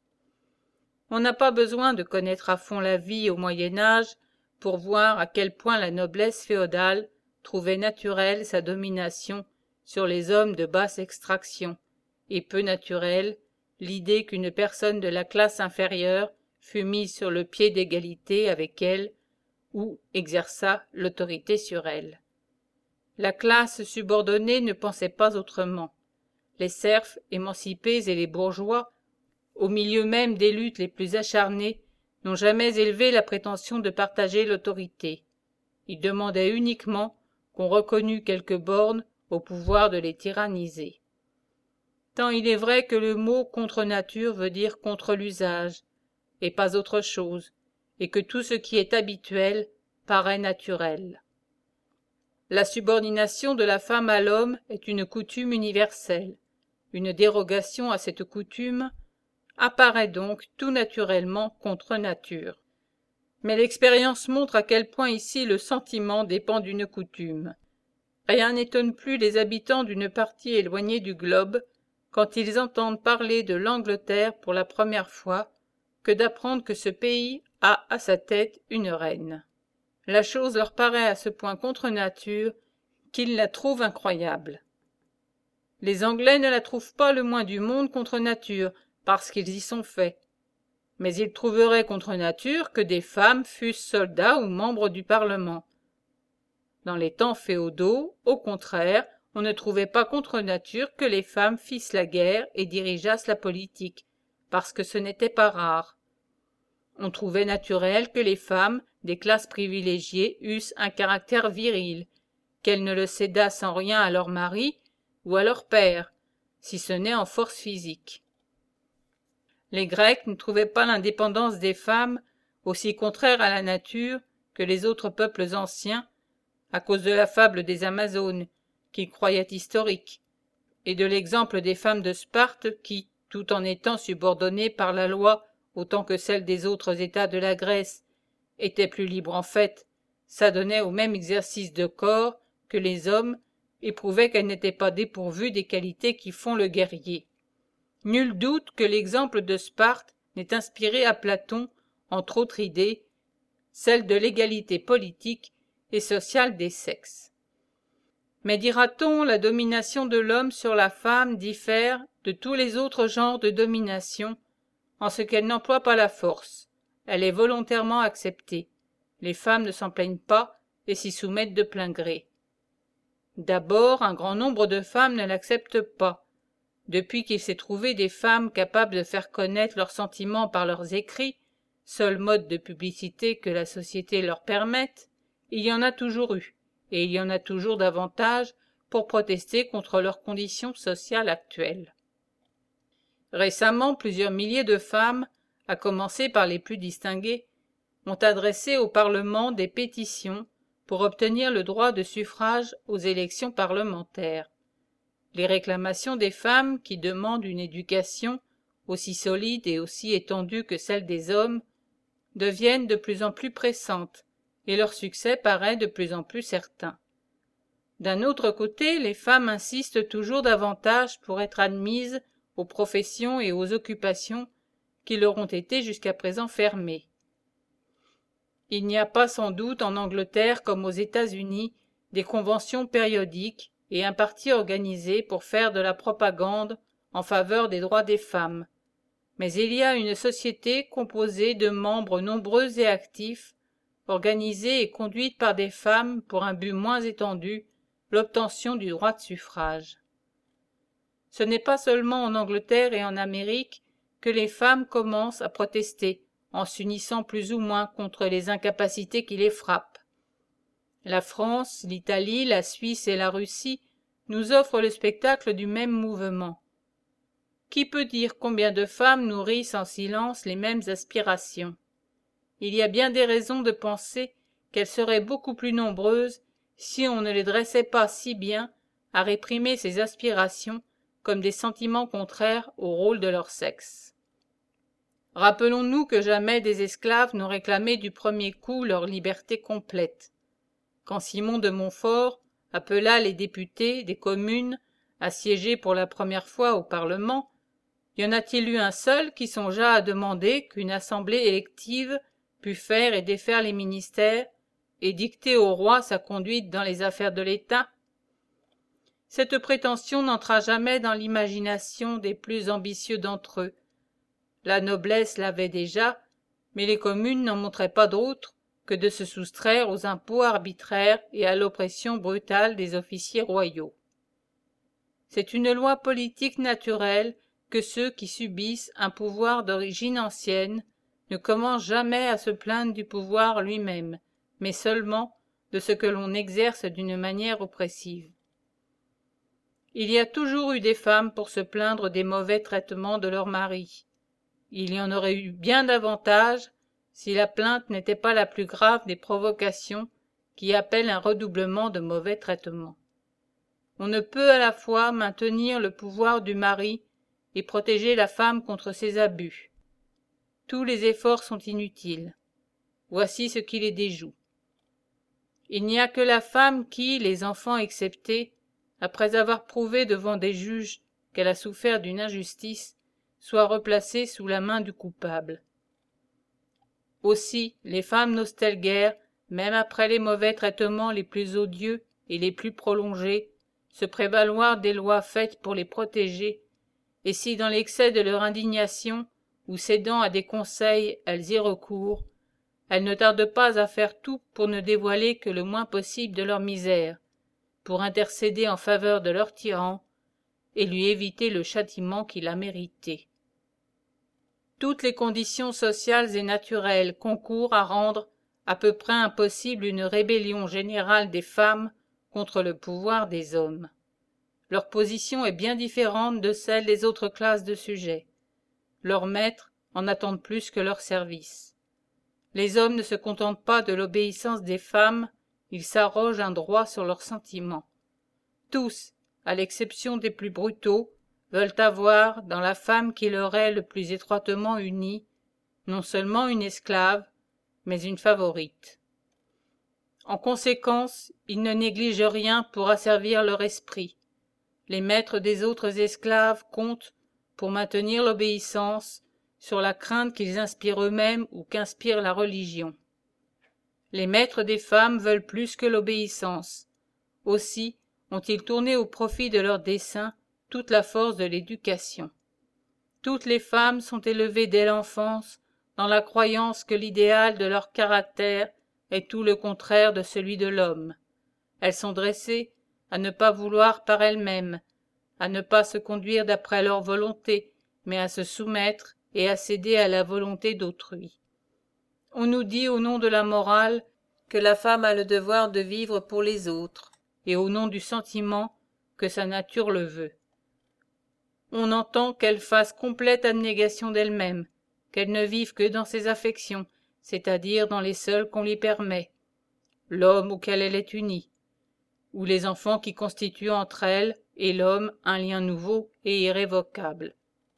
On n'a pas besoin de connaître à fond la vie au Moyen-Âge pour voir à quel point la noblesse féodale trouvait naturelle sa domination sur les hommes de basse extraction, et peu naturelle l'idée qu'une personne de la classe inférieure fût mise sur le pied d'égalité avec elle ou exerçât l'autorité sur elle. La classe subordonnée ne pensait pas autrement. Les serfs émancipés et les bourgeois, au milieu même des luttes les plus acharnées, n'ont jamais élevé la prétention de partager l'autorité. Ils demandaient uniquement qu'on reconnût quelques bornes au pouvoir de les tyranniser. Tant il est vrai que le mot contre nature veut dire contre l'usage, et pas autre chose, et que tout ce qui est habituel paraît naturel. La subordination de la femme à l'homme est une coutume universelle. Une dérogation à cette coutume apparaît donc tout naturellement contre nature. Mais l'expérience montre à quel point ici le sentiment dépend d'une coutume. Rien n'étonne plus les habitants d'une partie éloignée du globe, quand ils entendent parler de l'Angleterre pour la première fois, que d'apprendre que ce pays a à sa tête une reine. La chose leur paraît à ce point contre nature qu'ils la trouvent incroyable. Les Anglais ne la trouvent pas le moins du monde contre nature, parce qu'ils y sont faits. mais il trouverait contre nature que des femmes fussent soldats ou membres du Parlement. Dans les temps féodaux, au contraire, on ne trouvait pas contre nature que les femmes fissent la guerre et dirigeassent la politique, parce que ce n'était pas rare. On trouvait naturel que les femmes des classes privilégiées eussent un caractère viril, qu'elles ne le cédassent en rien à leur mari ou à leur père, si ce n'est en force physique. Les Grecs ne trouvaient pas l'indépendance des femmes aussi contraire à la nature que les autres peuples anciens, à cause de la fable des Amazones, qu'ils croyaient historique, et de l'exemple des femmes de Sparte qui, tout en étant subordonnées par la loi autant que celle des autres États de la Grèce, étaient plus libres en fait, s'adonnaient au même exercice de corps que les hommes et prouvaient qu'elles n'étaient pas dépourvues des qualités qui font le guerrier. Nul doute que l'exemple de Sparte n'ait inspiré à Platon, entre autres idées, celle de l'égalité politique et sociale des sexes. Mais dira-t-on, la domination de l'homme sur la femme diffère de tous les autres genres de domination en ce qu'elle n'emploie pas la force. Elle est volontairement acceptée. Les femmes ne s'en plaignent pas et s'y soumettent de plein gré. D'abord, un grand nombre de femmes ne l'acceptent pas. Depuis qu'il s'est trouvé des femmes capables de faire connaître leurs sentiments par leurs écrits, seul mode de publicité que la société leur permette, il y en a toujours eu, et il y en a toujours davantage pour protester contre leurs conditions sociales actuelles. Récemment, plusieurs milliers de femmes, à commencer par les plus distinguées, ont adressé au Parlement des pétitions pour obtenir le droit de suffrage aux élections parlementaires. Les réclamations des femmes qui demandent une éducation aussi solide et aussi étendue que celle des hommes deviennent de plus en plus pressantes et leur succès paraît de plus en plus certain. D'un autre côté, les femmes insistent toujours davantage pour être admises aux professions et aux occupations qui leur ont été jusqu'à présent fermées. Il n'y a pas sans doute en Angleterre comme aux États-Unis des conventions périodiques et un parti organisé pour faire de la propagande en faveur des droits des femmes. Mais il y a une société composée de membres nombreux et actifs, organisée et conduite par des femmes pour un but moins étendu, l'obtention du droit de suffrage. Ce n'est pas seulement en Angleterre et en Amérique que les femmes commencent à protester, en s'unissant plus ou moins contre les incapacités qui les frappent. La France, l'Italie, la Suisse et la Russie nous offrent le spectacle du même mouvement. Qui peut dire combien de femmes nourrissent en silence les mêmes aspirations? Il y a bien des raisons de penser qu'elles seraient beaucoup plus nombreuses si on ne les dressait pas si bien à réprimer ces aspirations comme des sentiments contraires au rôle de leur sexe. Rappelons-nous que jamais des esclaves n'ont réclamé du premier coup leur liberté complète. Quand Simon de Montfort appela les députés des communes à siéger pour la première fois au Parlement, y en a-t-il eu un seul qui songea à demander qu'une assemblée élective pût faire et défaire les ministères et dicter au roi sa conduite dans les affaires de l'État? Cette prétention n'entra jamais dans l'imagination des plus ambitieux d'entre eux. La noblesse l'avait déjà, mais les communes n'en montraient pas d'autre que de se soustraire aux impôts arbitraires et à l'oppression brutale des officiers royaux. C'est une loi politique naturelle que ceux qui subissent un pouvoir d'origine ancienne ne commencent jamais à se plaindre du pouvoir lui-même, mais seulement de ce que l'on exerce d'une manière oppressive. Il y a toujours eu des femmes pour se plaindre des mauvais traitements de leurs maris. Il y en aurait eu bien davantage si la plainte n'était pas la plus grave des provocations qui appellent un redoublement de mauvais traitements. On ne peut à la fois maintenir le pouvoir du mari et protéger la femme contre ses abus. Tous les efforts sont inutiles. Voici ce qui les déjoue. Il n'y a que la femme qui, les enfants exceptés, après avoir prouvé devant des juges qu'elle a souffert d'une injustice, soit replacée sous la main du coupable. Aussi, les femmes n'osent-elles guère, même après les mauvais traitements les plus odieux et les plus prolongés, se prévaloir des lois faites pour les protéger, et si dans l'excès de leur indignation, ou cédant à des conseils elles y recourent, elles ne tardent pas à faire tout pour ne dévoiler que le moins possible de leur misère, pour intercéder en faveur de leur tyran, et lui éviter le châtiment qu'il a mérité. Toutes les conditions sociales et naturelles concourent à rendre à peu près impossible une rébellion générale des femmes contre le pouvoir des hommes. Leur position est bien différente de celle des autres classes de sujets. Leurs maîtres en attendent plus que leur service. Les hommes ne se contentent pas de l'obéissance des femmes, ils s'arrogent un droit sur leurs sentiments. Tous, à l'exception des plus brutaux, veulent avoir, dans la femme qui leur est le plus étroitement unie, non seulement une esclave, mais une favorite. En conséquence, ils ne négligent rien pour asservir leur esprit. Les maîtres des autres esclaves comptent, pour maintenir l'obéissance, sur la crainte qu'ils inspirent eux-mêmes ou qu'inspire la religion. Les maîtres des femmes veulent plus que l'obéissance. Aussi ont-ils tourné au profit de leurs desseins toute la force de l'éducation. Toutes les femmes sont élevées dès l'enfance dans la croyance que l'idéal de leur caractère est tout le contraire de celui de l'homme. Elles sont dressées à ne pas vouloir par elles-mêmes, à ne pas se conduire d'après leur volonté, mais à se soumettre et à céder à la volonté d'autrui. On nous dit au nom de la morale que la femme a le devoir de vivre pour les autres, et au nom du sentiment que sa nature le veut. On entend qu'elle fasse complète abnégation d'elle-même, qu'elle ne vive que dans ses affections, c'est-à-dire dans les seules qu'on lui permet, l'homme auquel elle est unie, ou les enfants qui constituent entre elle et l'homme un lien nouveau et irrévocable.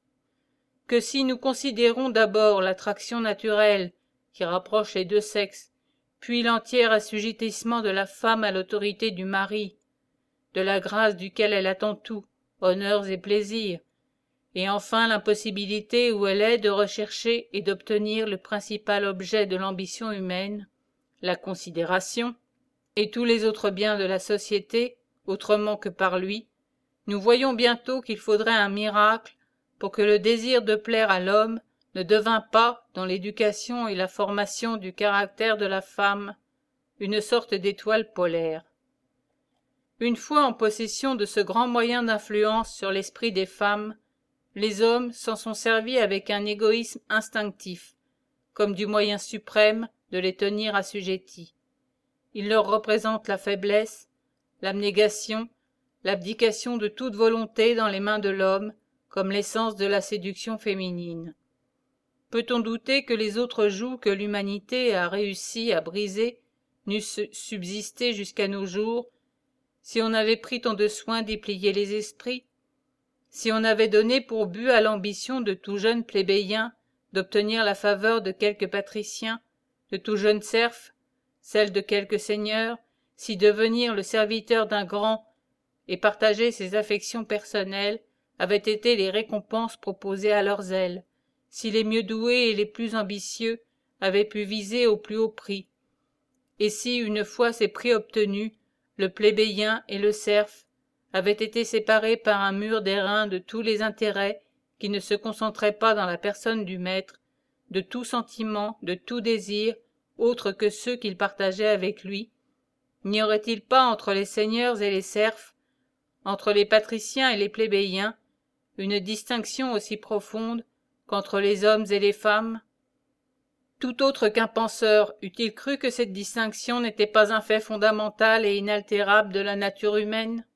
Que si nous considérons d'abord l'attraction naturelle qui rapproche les deux sexes, puis l'entier assujettissement de la femme à l'autorité du mari, de la grâce duquel elle attend tout, honneurs et plaisirs, et enfin l'impossibilité où elle est de rechercher et d'obtenir le principal objet de l'ambition humaine, la considération, et tous les autres biens de la société, autrement que par lui, nous voyons bientôt qu'il faudrait un miracle pour que le désir de plaire à l'homme ne devint pas, dans l'éducation et la formation du caractère de la femme, une sorte d'étoile polaire. Une fois en possession de ce grand moyen d'influence sur l'esprit des femmes, les hommes s'en sont servis avec un égoïsme instinctif, comme du moyen suprême de les tenir assujettis. Ils leur représentent la faiblesse, l'abnégation, l'abdication de toute volonté dans les mains de l'homme, comme l'essence de la séduction féminine. Peut-on douter que les autres jougs que l'humanité a réussi à briser n'eussent subsisté jusqu'à nos jours, si on avait pris tant de soin d'y plier les esprits, si on avait donné pour but à l'ambition de tout jeune plébéien d'obtenir la faveur de quelque patricien, de tout jeune serf, celle de quelque seigneur, si devenir le serviteur d'un grand et partager ses affections personnelles avaient été les récompenses proposées à leurs ailes, si les mieux doués et les plus ambitieux avaient pu viser au plus haut prix, et si, une fois ces prix obtenus, le plébéien et le serf avaient été séparés par un mur d'airain de tous les intérêts qui ne se concentraient pas dans la personne du maître, de tout sentiment, de tout désir, autres que ceux qu'il partageait avec lui, n'y aurait-il pas entre les seigneurs et les serfs, entre les patriciens et les plébéiens, une distinction aussi profonde qu'entre les hommes et les femmes? Tout autre qu'un penseur eût-il cru que cette distinction n'était pas un fait fondamental et inaltérable de la nature humaine?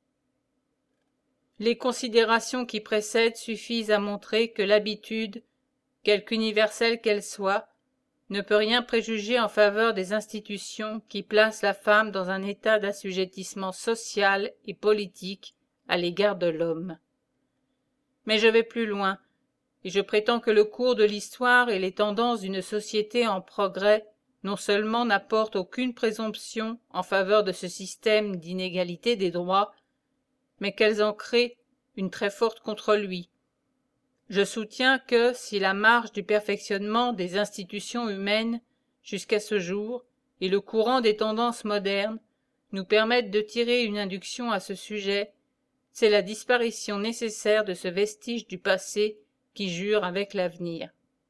Les considérations qui précèdent suffisent à montrer que l'habitude, quelque universelle qu'elle soit, ne peut rien préjuger en faveur des institutions qui placent la femme dans un état d'assujettissement social et politique à l'égard de l'homme. Mais je vais plus loin, et je prétends que le cours de l'histoire et les tendances d'une société en progrès non seulement n'apportent aucune présomption en faveur de ce système d'inégalité des droits, mais qu'elles en créent une très forte contre lui. Je soutiens que, si la marche du perfectionnement des institutions humaines jusqu'à ce jour et le courant des tendances modernes nous permettent de tirer une induction à ce sujet, c'est la disparition nécessaire de ce vestige du passé qui jure avec l'avenir.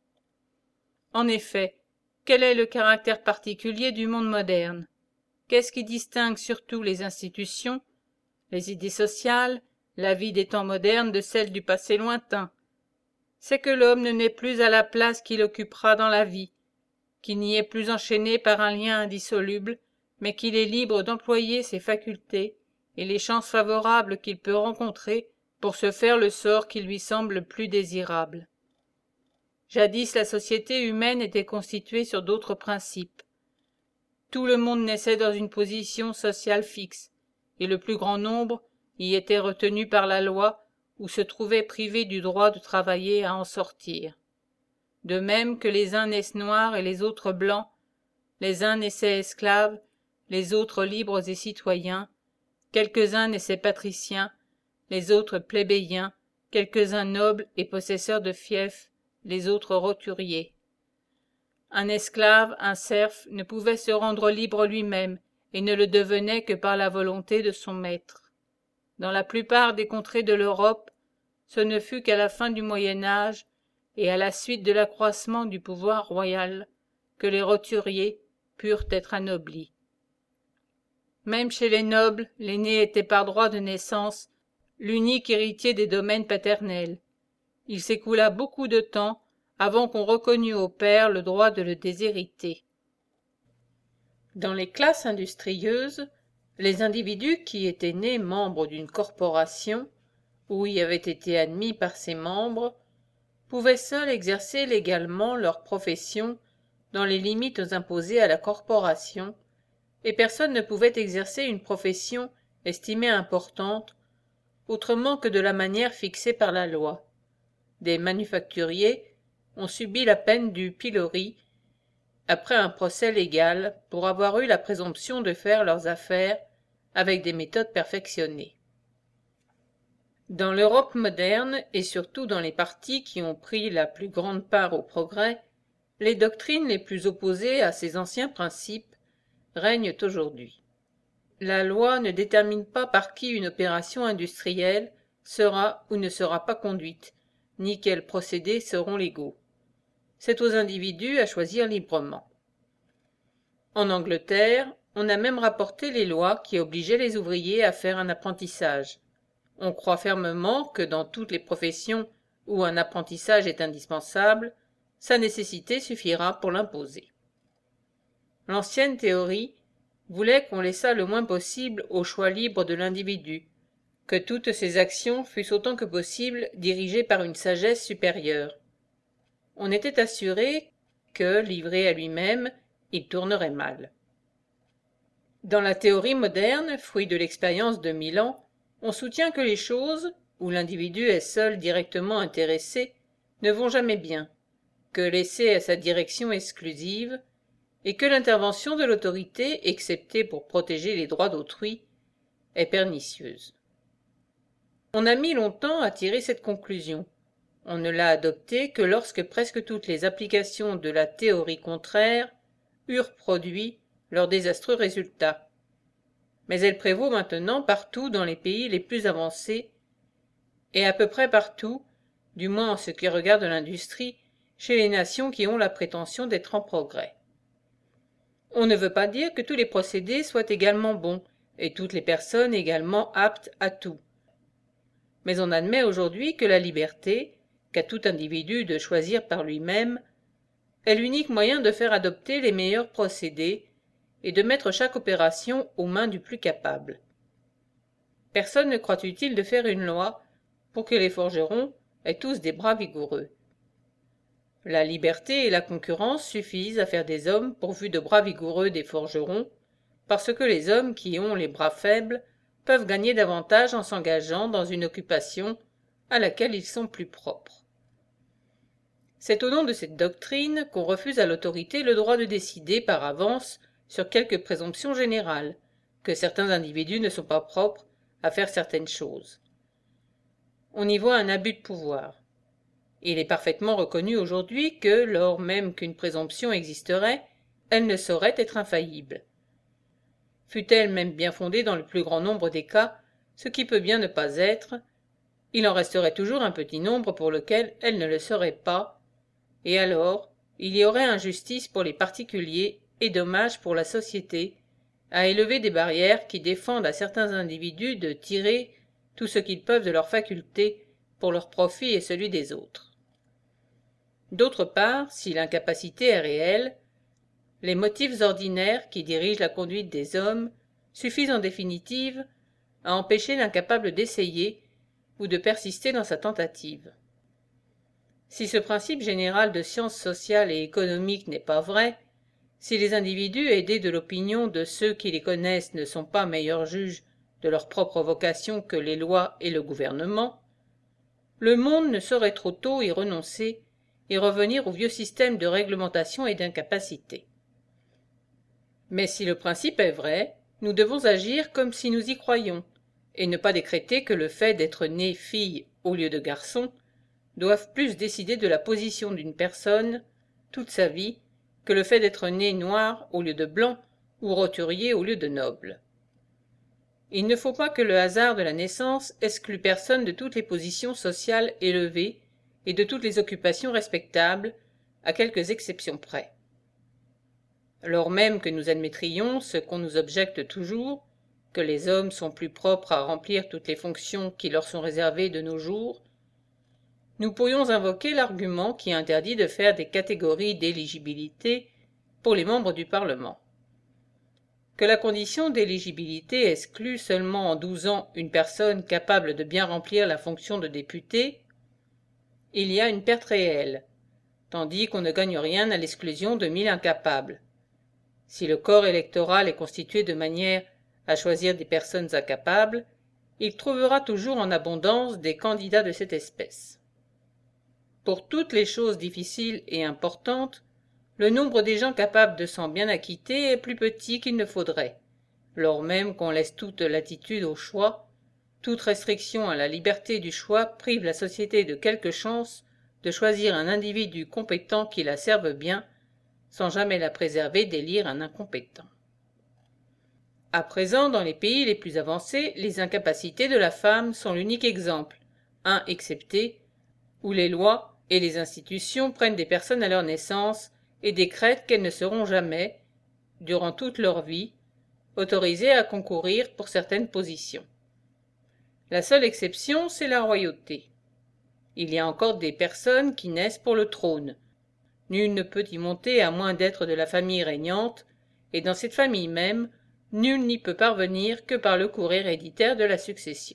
En effet, quel est le caractère particulier du monde moderne? Qu'est-ce qui distingue surtout les institutions, les idées sociales, la vie des temps modernes de celle du passé lointain? C'est que l'homme ne n'est plus à la place qu'il occupera dans la vie, qu'il n'y est plus enchaîné par un lien indissoluble, mais qu'il est libre d'employer ses facultés et les chances favorables qu'il peut rencontrer pour se faire le sort qui lui semble le plus désirable. Jadis la société humaine était constituée sur d'autres principes. Tout le monde naissait dans une position sociale fixe, et le plus grand nombre y était retenu par la loi ou se trouvait privé du droit de travailler à en sortir. De même que les uns naissent noirs et les autres blancs, les uns naissaient esclaves, les autres libres et citoyens, quelques-uns naissaient patriciens, les autres plébéiens, quelques-uns nobles et possesseurs de fiefs, les autres roturiers. Un esclave, un serf, ne pouvait se rendre libre lui-même et ne le devenait que par la volonté de son maître. Dans la plupart des contrées de l'Europe, ce ne fut qu'à la fin du Moyen Âge et à la suite de l'accroissement du pouvoir royal que les roturiers purent être anoblis. Même chez les nobles, l'aîné était par droit de naissance l'unique héritier des domaines paternels. Il s'écoula beaucoup de temps avant qu'on reconnût au père le droit de le déshériter. Dans les classes industrieuses, les individus qui étaient nés membres d'une corporation ou y avaient été admis par ses membres pouvaient seuls exercer légalement leur profession dans les limites imposées à la corporation, et personne ne pouvait exercer une profession estimée importante autrement que de la manière fixée par la loi. Des manufacturiers ont subi la peine du pilori après un procès légal pour avoir eu la présomption de faire leurs affaires avec des méthodes perfectionnées. Dans l'Europe moderne, et surtout dans les partis qui ont pris la plus grande part au progrès, les doctrines les plus opposées à ces anciens principes règnent aujourd'hui. La loi ne détermine pas par qui une opération industrielle sera ou ne sera pas conduite, ni quels procédés seront légaux. C'est aux individus à choisir librement. En Angleterre, on a même rapporté les lois qui obligeaient les ouvriers à faire un apprentissage. On croit fermement que dans toutes les professions où un apprentissage est indispensable, sa nécessité suffira pour l'imposer. L'ancienne théorie voulait qu'on laissât le moins possible au choix libre de l'individu, que toutes ses actions fussent autant que possible dirigées par une sagesse supérieure. On était assuré que, livré à lui-même, il tournerait mal. Dans la théorie moderne, fruit de l'expérience de mille ans, on soutient que les choses, où l'individu est seul directement intéressé, ne vont jamais bien, que laissé à sa direction exclusive, et que l'intervention de l'autorité, excepté pour protéger les droits d'autrui, est pernicieuse. On a mis longtemps à tirer cette conclusion. On ne l'a adoptée que lorsque presque toutes les applications de la théorie contraire eurent produit leurs désastreux résultats. Mais elle prévaut maintenant partout dans les pays les plus avancés, et à peu près partout, du moins en ce qui regarde l'industrie, chez les nations qui ont la prétention d'être en progrès. On ne veut pas dire que tous les procédés soient également bons, et toutes les personnes également aptes à tout. Mais on admet aujourd'hui que la liberté, qu'a tout individu de choisir par lui-même, est l'unique moyen de faire adopter les meilleurs procédés et de mettre chaque opération aux mains du plus capable. Personne ne croit utile de faire une loi pour que les forgerons aient tous des bras vigoureux. La liberté et la concurrence suffisent à faire des hommes pourvus de bras vigoureux des forgerons, parce que les hommes qui ont les bras faibles peuvent gagner davantage en s'engageant dans une occupation à laquelle ils sont plus propres. C'est au nom de cette doctrine qu'on refuse à l'autorité le droit de décider par avance sur quelque présomption générale, que certains individus ne sont pas propres à faire certaines choses. On y voit un abus de pouvoir. Il est parfaitement reconnu aujourd'hui que, lors même qu'une présomption existerait, elle ne saurait être infaillible. Fût-elle même bien fondée dans le plus grand nombre des cas, ce qui peut bien ne pas être, il en resterait toujours un petit nombre pour lequel elle ne le serait pas, et alors il y aurait injustice pour les particuliers et dommage pour la société à élever des barrières qui défendent à certains individus de tirer tout ce qu'ils peuvent de leurs facultés pour leur profit et celui des autres. D'autre part, si l'incapacité est réelle, les motifs ordinaires qui dirigent la conduite des hommes suffisent en définitive à empêcher l'incapable d'essayer ou de persister dans sa tentative. Si ce principe général de sciences sociales et économiques n'est pas vrai, si les individus aidés de l'opinion de ceux qui les connaissent ne sont pas meilleurs juges de leur propre vocation que les lois et le gouvernement, le monde ne saurait trop tôt y renoncer et revenir au vieux système de réglementation et d'incapacité. Mais si le principe est vrai, nous devons agir comme si nous y croyions, et ne pas décréter que le fait d'être né fille au lieu de garçon doive plus décider de la position d'une personne toute sa vie que le fait d'être né noir au lieu de blanc ou roturier au lieu de noble. Il ne faut pas que le hasard de la naissance exclue personne de toutes les positions sociales élevées et de toutes les occupations respectables, à quelques exceptions près. Lors même que nous admettrions ce qu'on nous objecte toujours, que les hommes sont plus propres à remplir toutes les fonctions qui leur sont réservées de nos jours, nous pourrions invoquer l'argument qui interdit de faire des catégories d'éligibilité pour les membres du Parlement. Que la condition d'éligibilité exclut seulement en douze ans une personne capable de bien remplir la fonction de député, il y a une perte réelle, tandis qu'on ne gagne rien à l'exclusion de mille incapables. Si le corps électoral est constitué de manière à choisir des personnes incapables, il trouvera toujours en abondance des candidats de cette espèce. Pour toutes les choses difficiles et importantes, le nombre des gens capables de s'en bien acquitter est plus petit qu'il ne faudrait, lors même qu'on laisse toute latitude au choix. Toute restriction à la liberté du choix prive la société de quelque chance de choisir un individu compétent qui la serve bien, sans jamais la préserver d'élire un incompétent. À présent, dans les pays les plus avancés, les incapacités de la femme sont l'unique exemple, un excepté, où les lois et les institutions prennent des personnes à leur naissance et décrètent qu'elles ne seront jamais, durant toute leur vie, autorisées à concourir pour certaines positions. La seule exception, c'est la royauté. Il y a encore des personnes qui naissent pour le trône. Nul ne peut y monter à moins d'être de la famille régnante, et dans cette famille même, nul n'y peut parvenir que par le cours héréditaire de la succession.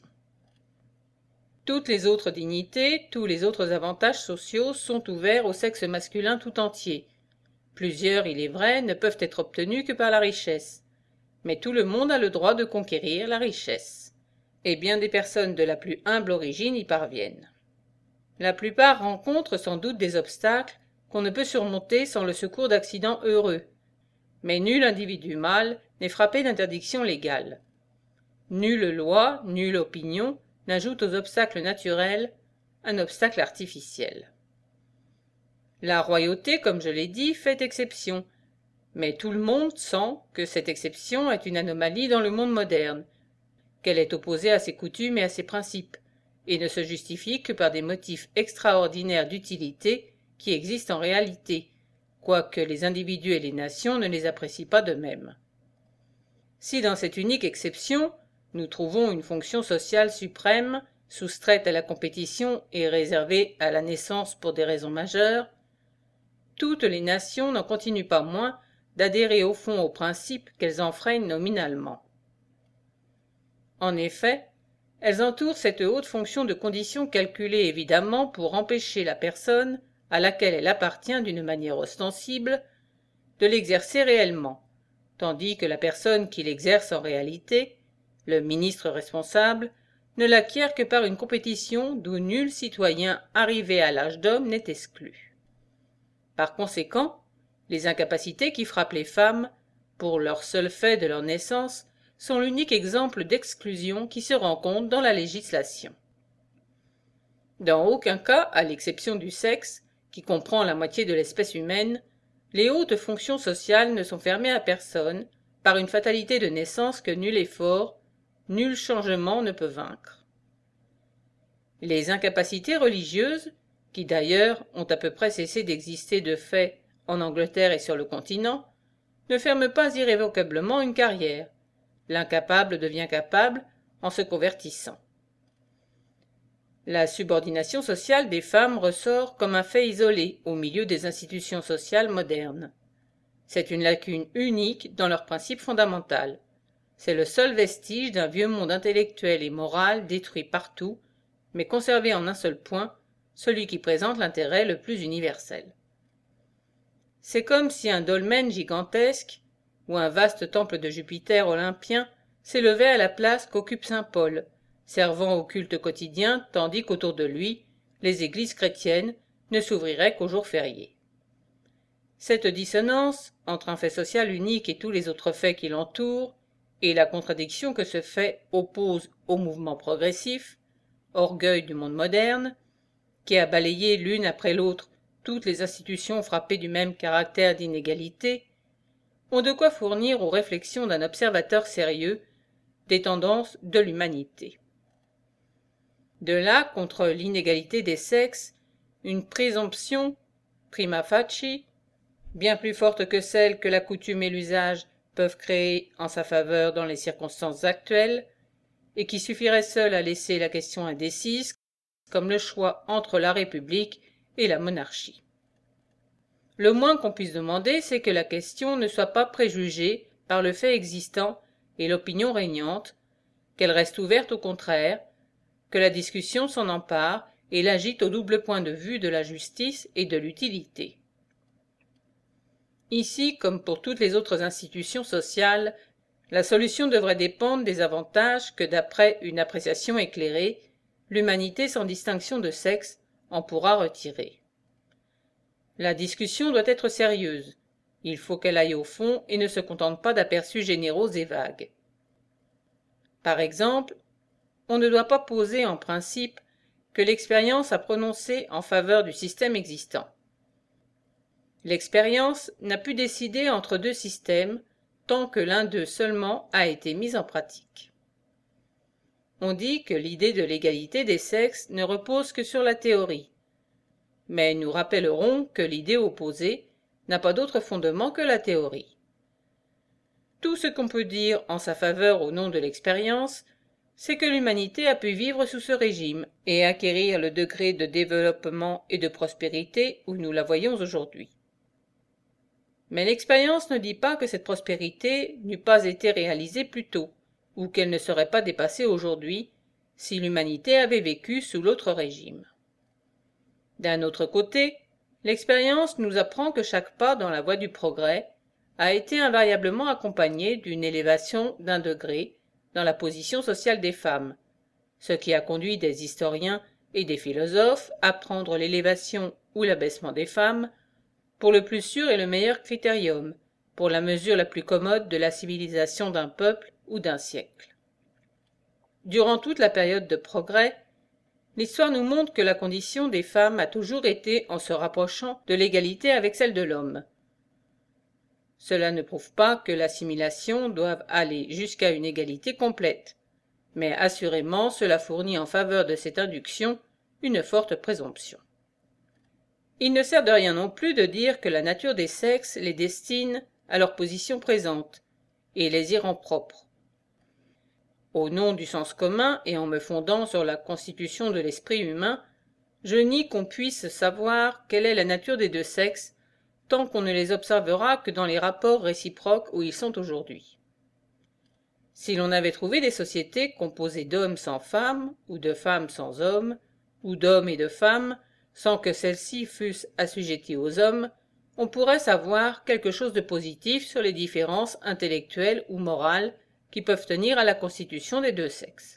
Toutes les autres dignités, tous les autres avantages sociaux sont ouverts au sexe masculin tout entier. Plusieurs, il est vrai, ne peuvent être obtenus que par la richesse, mais tout le monde a le droit de conquérir la richesse, et bien des personnes de la plus humble origine y parviennent. La plupart rencontrent sans doute des obstacles qu'on ne peut surmonter sans le secours d'accidents heureux, mais nul individu mâle n'est frappé d'interdiction légale. Nulle loi, nulle opinion n'ajoute aux obstacles naturels un obstacle artificiel. La royauté, comme je l'ai dit, fait exception, mais tout le monde sent que cette exception est une anomalie dans le monde moderne, qu'elle est opposée à ses coutumes et à ses principes, et ne se justifie que par des motifs extraordinaires d'utilité qui existent en réalité, quoique les individus et les nations ne les apprécient pas de même. Si dans cette unique exception, nous trouvons une fonction sociale suprême, soustraite à la compétition et réservée à la naissance pour des raisons majeures, toutes les nations n'en continuent pas moins d'adhérer au fond au principe qu'elles enfreignent nominalement. En effet, elles entourent cette haute fonction de conditions calculées évidemment pour empêcher la personne à laquelle elle appartient d'une manière ostensible de l'exercer réellement, tandis que la personne qui l'exerce en réalité, le ministre responsable, ne l'acquiert que par une compétition d'où nul citoyen arrivé à l'âge d'homme n'est exclu. Par conséquent, les incapacités qui frappent les femmes, pour leur seul fait de leur naissance, sont l'unique exemple d'exclusion qui se rencontre dans la législation. Dans aucun cas, à l'exception du sexe, qui comprend la moitié de l'espèce humaine, les hautes fonctions sociales ne sont fermées à personne par une fatalité de naissance que nul effort, nul changement ne peut vaincre. Les incapacités religieuses, qui d'ailleurs ont à peu près cessé d'exister de fait en Angleterre et sur le continent, ne ferme pas irrévocablement une carrière. L'incapable devient capable en se convertissant. La subordination sociale des femmes ressort comme un fait isolé au milieu des institutions sociales modernes. C'est une lacune unique dans leur principe fondamental. C'est le seul vestige d'un vieux monde intellectuel et moral détruit partout, mais conservé en un seul point, celui qui présente l'intérêt le plus universel. C'est comme si un dolmen gigantesque, ou un vaste temple de Jupiter olympien, s'élevait à la place qu'occupe saint Paul, servant au culte quotidien, tandis qu'autour de lui, les églises chrétiennes ne s'ouvriraient qu'aux jours fériés. Cette dissonance, entre un fait social unique et tous les autres faits qui l'entourent, et la contradiction que ce fait oppose au mouvement progressif, orgueil du monde moderne, qui a balayé l'une après l'autre toutes les institutions frappées du même caractère d'inégalité, ont de quoi fournir aux réflexions d'un observateur sérieux des tendances de l'humanité. De là, contre l'inégalité des sexes, une présomption, prima facie, bien plus forte que celle que la coutume et l'usage peuvent créer en sa faveur dans les circonstances actuelles, et qui suffirait seule à laisser la question indécise, comme le choix entre la République et la monarchie. Le moins qu'on puisse demander, c'est que la question ne soit pas préjugée par le fait existant et l'opinion régnante, qu'elle reste ouverte au contraire, que la discussion s'en empare et l'agite au double point de vue de la justice et de l'utilité. Ici, comme pour toutes les autres institutions sociales, la solution devrait dépendre des avantages que, d'après une appréciation éclairée, l'humanité sans distinction de sexe en pourra retirer. La discussion doit être sérieuse. Il faut qu'elle aille au fond et ne se contente pas d'aperçus généraux et vagues. Par exemple, on ne doit pas poser en principe que l'expérience a prononcé en faveur du système existant. L'expérience n'a pu décider entre deux systèmes tant que l'un d'eux seulement a été mis en pratique. On dit que l'idée de l'égalité des sexes ne repose que sur la théorie, mais nous rappellerons que l'idée opposée n'a pas d'autre fondement que la théorie. Tout ce qu'on peut dire en sa faveur au nom de l'expérience, c'est que l'humanité a pu vivre sous ce régime et acquérir le degré de développement et de prospérité où nous la voyons aujourd'hui. Mais l'expérience ne dit pas que cette prospérité n'eût pas été réalisée plus tôt, ou qu'elle ne serait pas dépassée aujourd'hui, si l'humanité avait vécu sous l'autre régime. D'un autre côté, l'expérience nous apprend que chaque pas dans la voie du progrès a été invariablement accompagné d'une élévation d'un degré dans la position sociale des femmes, ce qui a conduit des historiens et des philosophes à prendre l'élévation ou l'abaissement des femmes pour le plus sûr et le meilleur critérium, pour la mesure la plus commode de la civilisation d'un peuple ou d'un siècle. Durant toute la période de progrès, l'histoire nous montre que la condition des femmes a toujours été en se rapprochant de l'égalité avec celle de l'homme. Cela ne prouve pas que l'assimilation doive aller jusqu'à une égalité complète, mais assurément cela fournit en faveur de cette induction une forte présomption. Il ne sert de rien non plus de dire que la nature des sexes les destine à leur position présente et les y rend propres. Au nom du sens commun et en me fondant sur la constitution de l'esprit humain, je nie qu'on puisse savoir quelle est la nature des deux sexes tant qu'on ne les observera que dans les rapports réciproques où ils sont aujourd'hui. Si l'on avait trouvé des sociétés composées d'hommes sans femmes, ou de femmes sans hommes, ou d'hommes et de femmes, sans que celles-ci fussent assujetties aux hommes, on pourrait savoir quelque chose de positif sur les différences intellectuelles ou morales qui peuvent tenir à la constitution des deux sexes.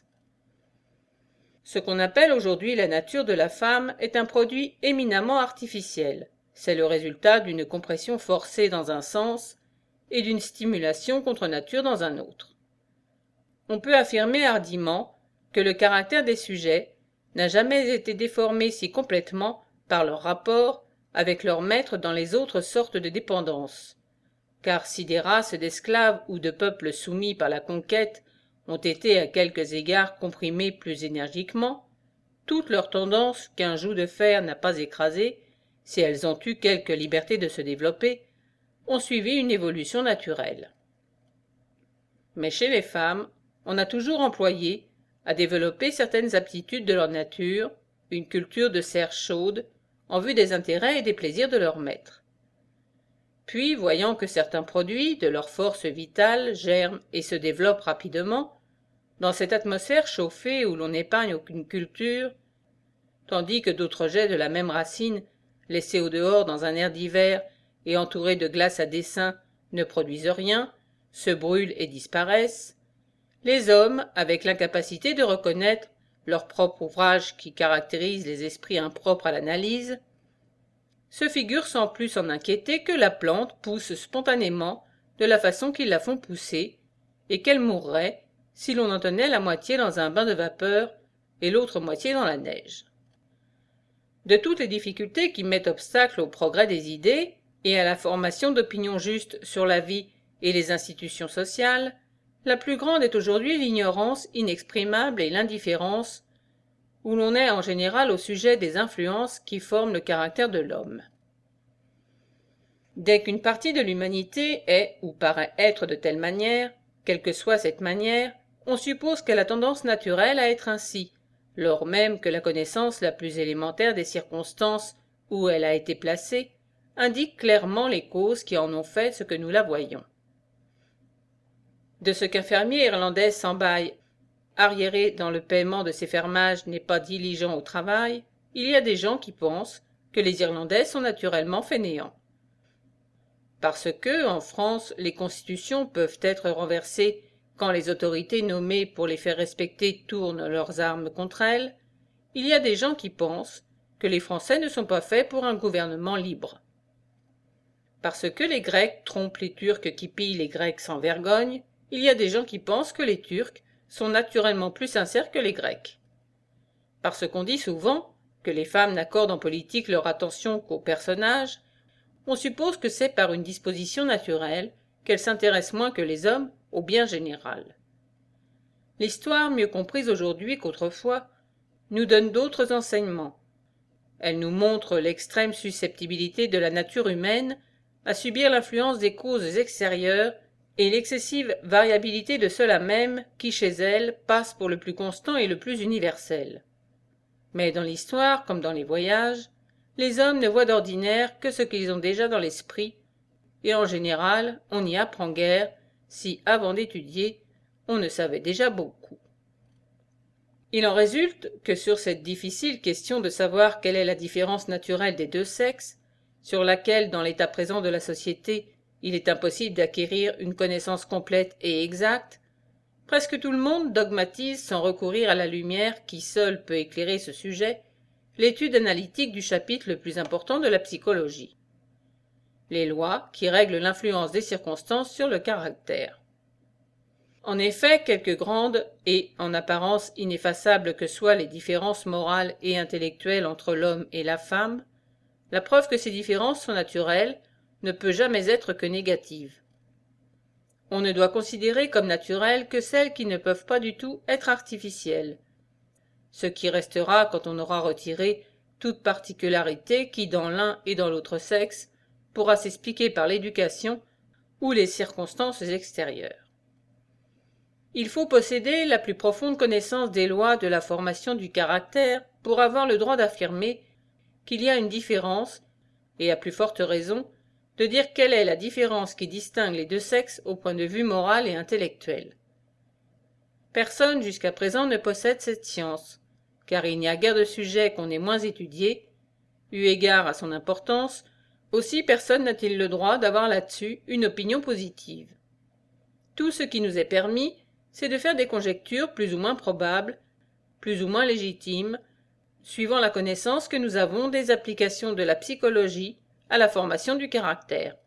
Ce qu'on appelle aujourd'hui la nature de la femme est un produit éminemment artificiel. C'est le résultat d'une compression forcée dans un sens et d'une stimulation contre nature dans un autre. On peut affirmer hardiment que le caractère des sujets n'a jamais été déformé si complètement par leur rapport avec leurs maîtres dans les autres sortes de dépendance. Car si des races d'esclaves ou de peuples soumis par la conquête ont été à quelques égards comprimées plus énergiquement, toute leur tendance qu'un joug de fer n'a pas écrasée si elles ont eu quelque liberté de se développer, ont suivi une évolution naturelle. Mais chez les femmes, on a toujours employé à développer certaines aptitudes de leur nature, une culture de serre chaude, en vue des intérêts et des plaisirs de leur maître. Puis, voyant que certains produits de leur force vitale germent et se développent rapidement, dans cette atmosphère chauffée où l'on n'épargne aucune culture, tandis que d'autres jets de la même racine, laissés au dehors dans un air d'hiver et entourés de glace à dessein, ne produisent rien, se brûlent et disparaissent, les hommes, avec l'incapacité de reconnaître leur propre ouvrage qui caractérise les esprits impropres à l'analyse, se figurent sans plus s'en inquiéter que la plante pousse spontanément de la façon qu'ils la font pousser, et qu'elle mourrait si l'on en tenait la moitié dans un bain de vapeur et l'autre moitié dans la neige. De toutes les difficultés qui mettent obstacle au progrès des idées et à la formation d'opinions justes sur la vie et les institutions sociales, la plus grande est aujourd'hui l'ignorance inexprimable et l'indifférence, où l'on est en général au sujet des influences qui forment le caractère de l'homme. Dès qu'une partie de l'humanité est ou paraît être de telle manière, quelle que soit cette manière, on suppose qu'elle a tendance naturelle à être ainsi, lors même que la connaissance la plus élémentaire des circonstances où elle a été placée indique clairement les causes qui en ont fait ce que nous la voyons. De ce qu'un fermier irlandais sans bail, arriéré dans le paiement de ses fermages, n'est pas diligent au travail, il y a des gens qui pensent que les Irlandais sont naturellement fainéants. Parce que, en France, les constitutions peuvent être renversées quand les autorités nommées pour les faire respecter tournent leurs armes contre elles, il y a des gens qui pensent que les Français ne sont pas faits pour un gouvernement libre. Parce que les Grecs trompent les Turcs qui pillent les Grecs sans vergogne, il y a des gens qui pensent que les Turcs sont naturellement plus sincères que les Grecs. Parce qu'on dit souvent que les femmes n'accordent en politique leur attention qu'aux personnages, on suppose que c'est par une disposition naturelle qu'elles s'intéressent moins que les hommes au bien général. L'histoire, mieux comprise aujourd'hui qu'autrefois, nous donne d'autres enseignements. Elle nous montre l'extrême susceptibilité de la nature humaine à subir l'influence des causes extérieures et l'excessive variabilité de ceux-là même qui, chez elle, passent pour le plus constant et le plus universel. Mais dans l'histoire, comme dans les voyages, les hommes ne voient d'ordinaire que ce qu'ils ont déjà dans l'esprit, et en général, on n'y apprend guère si, avant d'étudier, on ne savait déjà beaucoup. Il en résulte que sur cette difficile question de savoir quelle est la différence naturelle des deux sexes, sur laquelle, dans l'état présent de la société, il est impossible d'acquérir une connaissance complète et exacte, presque tout le monde dogmatise sans recourir à la lumière qui seule peut éclairer ce sujet, l'étude analytique du chapitre le plus important de la psychologie. Les lois qui règlent l'influence des circonstances sur le caractère. En effet, quelque grandes et, en apparence, ineffaçables que soient les différences morales et intellectuelles entre l'homme et la femme, la preuve que ces différences sont naturelles ne peut jamais être que négative. On ne doit considérer comme naturelles que celles qui ne peuvent pas du tout être artificielles, ce qui restera quand on aura retiré toute particularité qui, dans l'un et dans l'autre sexe, pourra s'expliquer par l'éducation ou les circonstances extérieures. Il faut posséder la plus profonde connaissance des lois de la formation du caractère pour avoir le droit d'affirmer qu'il y a une différence, et à plus forte raison, de dire quelle est la différence qui distingue les deux sexes au point de vue moral et intellectuel. Personne jusqu'à présent ne possède cette science, car il n'y a guère de sujet qu'on ait moins étudié, eu égard à son importance, aussi personne n'a-t-il le droit d'avoir là-dessus une opinion positive. Tout ce qui nous est permis, c'est de faire des conjectures plus ou moins probables, plus ou moins légitimes, suivant la connaissance que nous avons des applications de la psychologie à la formation du caractère.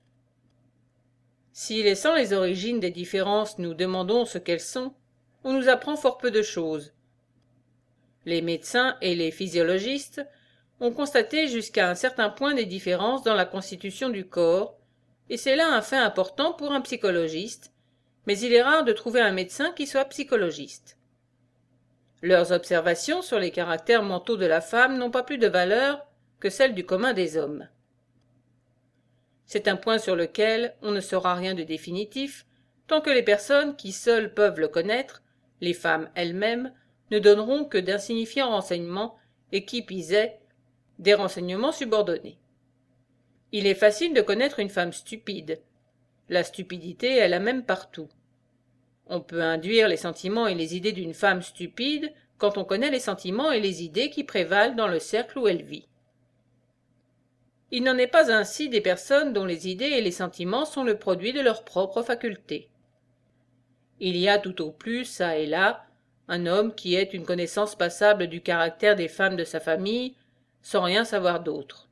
Si, laissant les origines des différences, nous demandons ce qu'elles sont, on nous apprend fort peu de choses. Les médecins et les physiologistes ont constaté jusqu'à un certain point des différences dans la constitution du corps, et c'est là un fait important pour un psychologiste, mais il est rare de trouver un médecin qui soit psychologiste. Leurs observations sur les caractères mentaux de la femme n'ont pas plus de valeur que celle du commun des hommes. C'est un point sur lequel on ne saura rien de définitif, tant que les personnes qui seules peuvent le connaître, les femmes elles-mêmes, ne donneront que d'insignifiants renseignements, et qui pisaient, des renseignements subordonnés. Il est facile de connaître une femme stupide. La stupidité est la même partout. On peut induire les sentiments et les idées d'une femme stupide quand on connaît les sentiments et les idées qui prévalent dans le cercle où elle vit. Il n'en est pas ainsi des personnes dont les idées et les sentiments sont le produit de leurs propres facultés. Il y a tout au plus, çà et là, un homme qui ait une connaissance passable du caractère des femmes de sa famille, sans rien savoir d'autre.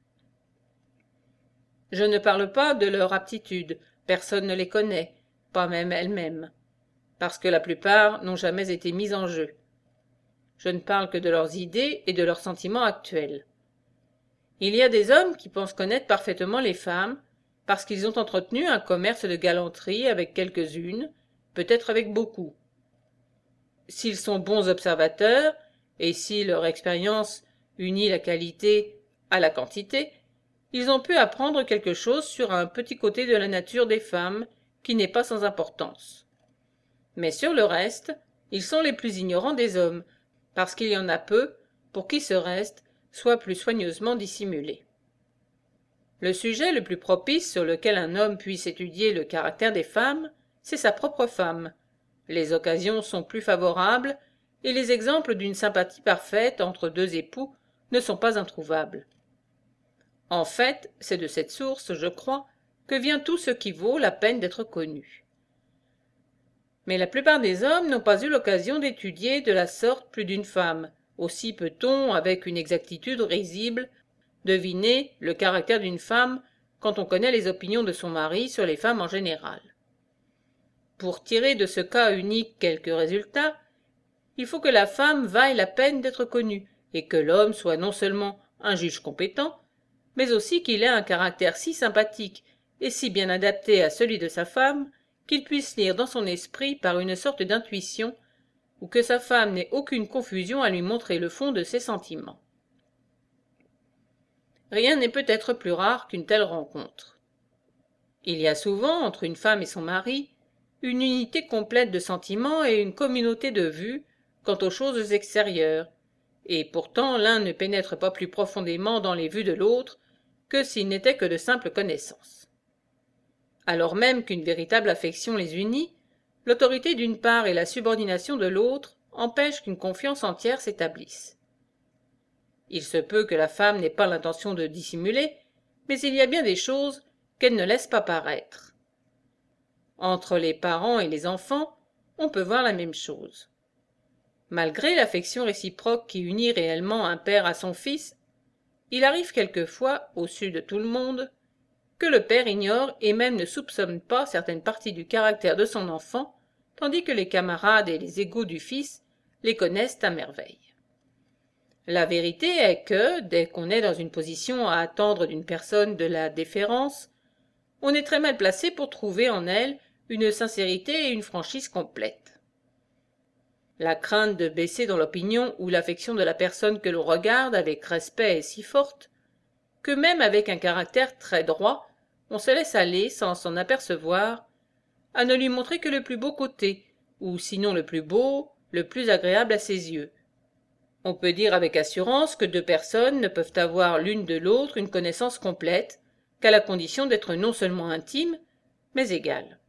Je ne parle pas de leur aptitude, personne ne les connaît, pas même elles-mêmes, parce que la plupart n'ont jamais été mises en jeu. Je ne parle que de leurs idées et de leurs sentiments actuels. Il y a des hommes qui pensent connaître parfaitement les femmes, parce qu'ils ont entretenu un commerce de galanterie avec quelques-unes, peut-être avec beaucoup. S'ils sont bons observateurs, et si leur expérience unit la qualité à la quantité, ils ont pu apprendre quelque chose sur un petit côté de la nature des femmes qui n'est pas sans importance. Mais sur le reste, ils sont les plus ignorants des hommes, parce qu'il y en a peu pour qui ce reste soit plus soigneusement dissimulé. Le sujet le plus propice sur lequel un homme puisse étudier le caractère des femmes, c'est sa propre femme. Les occasions sont plus favorables, et les exemples d'une sympathie parfaite entre deux époux ne sont pas introuvables. En fait, c'est de cette source, je crois, que vient tout ce qui vaut la peine d'être connu. Mais la plupart des hommes n'ont pas eu l'occasion d'étudier de la sorte plus d'une femme. Aussi peut-on, avec une exactitude risible, deviner le caractère d'une femme quand on connaît les opinions de son mari sur les femmes en général. Pour tirer de ce cas unique quelques résultats, il faut que la femme vaille la peine d'être connue, et que l'homme soit non seulement un juge compétent, mais aussi qu'il ait un caractère si sympathique et si bien adapté à celui de sa femme qu'il puisse lire dans son esprit par une sorte d'intuition, ou que sa femme n'ait aucune confusion à lui montrer le fond de ses sentiments. Rien n'est peut-être plus rare qu'une telle rencontre. Il y a souvent, entre une femme et son mari, une unité complète de sentiments et une communauté de vues quant aux choses extérieures, et pourtant l'un ne pénètre pas plus profondément dans les vues de l'autre que s'il n'était que de simples connaissances. Alors même qu'une véritable affection les unit, l'autorité d'une part et la subordination de l'autre empêchent qu'une confiance entière s'établisse. Il se peut que la femme n'ait pas l'intention de dissimuler, mais il y a bien des choses qu'elle ne laisse pas paraître. Entre les parents et les enfants, on peut voir la même chose. Malgré l'affection réciproque qui unit réellement un père à son fils, il arrive quelquefois, au su de tout le monde, que le père ignore et même ne soupçonne pas certaines parties du caractère de son enfant, tandis que les camarades et les égaux du fils les connaissent à merveille. La vérité est que, dès qu'on est dans une position à attendre d'une personne de la déférence, on est très mal placé pour trouver en elle une sincérité et une franchise complètes. La crainte de baisser dans l'opinion ou l'affection de la personne que l'on regarde avec respect est si forte, que même avec un caractère très droit, on se laisse aller, sans s'en apercevoir, à ne lui montrer que le plus beau côté, ou sinon le plus beau, le plus agréable à ses yeux. On peut dire avec assurance que deux personnes ne peuvent avoir l'une de l'autre une connaissance complète, qu'à la condition d'être non seulement intimes, mais égales.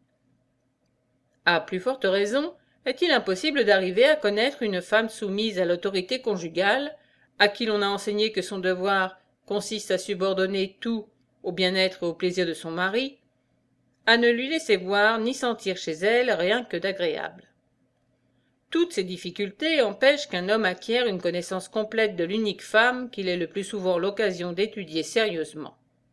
À plus forte raison, est-il impossible d'arriver à connaître une femme soumise à l'autorité conjugale, à qui l'on a enseigné que son devoir consiste à subordonner tout au bien-être et au plaisir de son mari, à ne lui laisser voir ni sentir chez elle rien que d'agréable. Toutes ces difficultés empêchent qu'un homme acquiert une connaissance complète de l'unique femme qu'il ait le plus souvent l'occasion d'étudier sérieusement.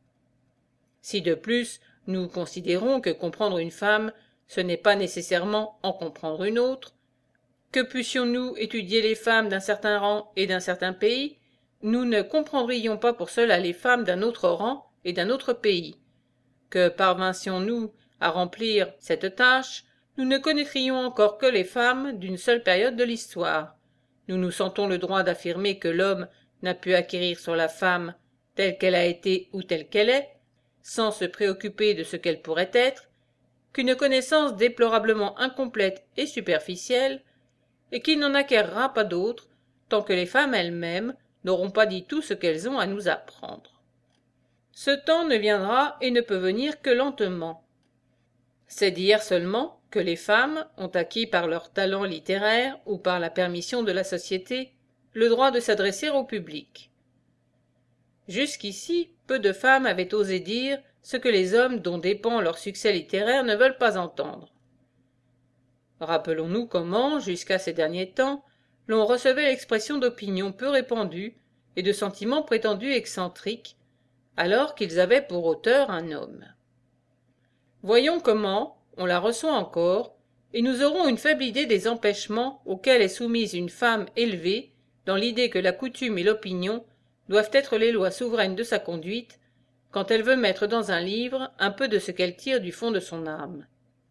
Si de plus nous considérons que comprendre une femme, ce n'est pas nécessairement en comprendre une autre, que pussions-nous étudier les femmes d'un certain rang et d'un certain pays, nous ne comprendrions pas pour cela les femmes d'un autre rang et d'un autre pays, que parvinssions-nous à remplir cette tâche, nous ne connaîtrions encore que les femmes d'une seule période de l'histoire. Nous nous sentons le droit d'affirmer que l'homme n'a pu acquérir sur la femme telle qu'elle a été ou telle qu'elle est, sans se préoccuper de ce qu'elle pourrait être, qu'une connaissance déplorablement incomplète et superficielle, et qu'il n'en acquérera pas d'autre tant que les femmes elles-mêmes n'auront pas dit tout ce qu'elles ont à nous apprendre. Ce temps ne viendra et ne peut venir que lentement. C'est dire seulement que les femmes ont acquis par leur talent littéraire ou par la permission de la société le droit de s'adresser au public. Jusqu'ici, peu de femmes avaient osé dire ce que les hommes dont dépend leur succès littéraire ne veulent pas entendre. Rappelons-nous comment, jusqu'à ces derniers temps, l'on recevait l'expression d'opinions peu répandues et de sentiments prétendus excentriques, alors qu'ils avaient pour auteur un homme. Voyons comment on la reçoit encore, et nous aurons une faible idée des empêchements auxquels est soumise une femme élevée dans l'idée que la coutume et l'opinion doivent être les lois souveraines de sa conduite, quand elle veut mettre dans un livre un peu de ce qu'elle tire du fond de son âme.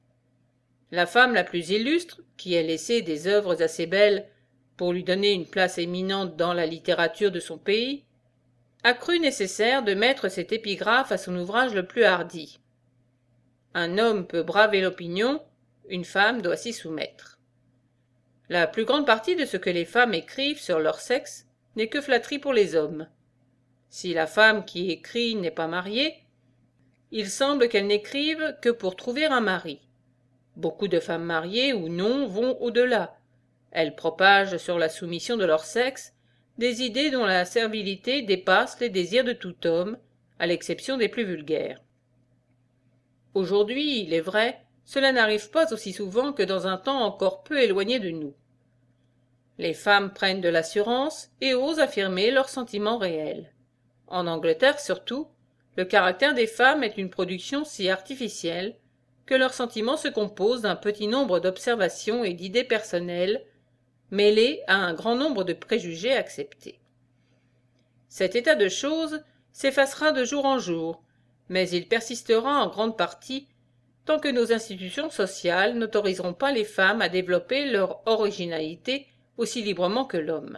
La femme la plus illustre, qui ait laissé des œuvres assez belles pour lui donner une place éminente dans la littérature de son pays, a cru nécessaire de mettre cette épigraphe à son ouvrage le plus hardi. Un homme peut braver l'opinion, une femme doit s'y soumettre. La plus grande partie de ce que les femmes écrivent sur leur sexe n'est que flatterie pour les hommes. Si la femme qui écrit n'est pas mariée, il semble qu'elle n'écrive que pour trouver un mari. Beaucoup de femmes mariées ou non vont au-delà. Elles propagent sur la soumission de leur sexe des idées dont la servilité dépasse les désirs de tout homme, à l'exception des plus vulgaires. Aujourd'hui, il est vrai, cela n'arrive pas aussi souvent que dans un temps encore peu éloigné de nous. Les femmes prennent de l'assurance et osent affirmer leurs sentiments réels. En Angleterre surtout, le caractère des femmes est une production si artificielle que leurs sentiments se composent d'un petit nombre d'observations et d'idées personnelles, mêlées à un grand nombre de préjugés acceptés. Cet état de choses s'effacera de jour en jour, mais il persistera en grande partie tant que nos institutions sociales n'autoriseront pas les femmes à développer leur originalité aussi librement que l'homme.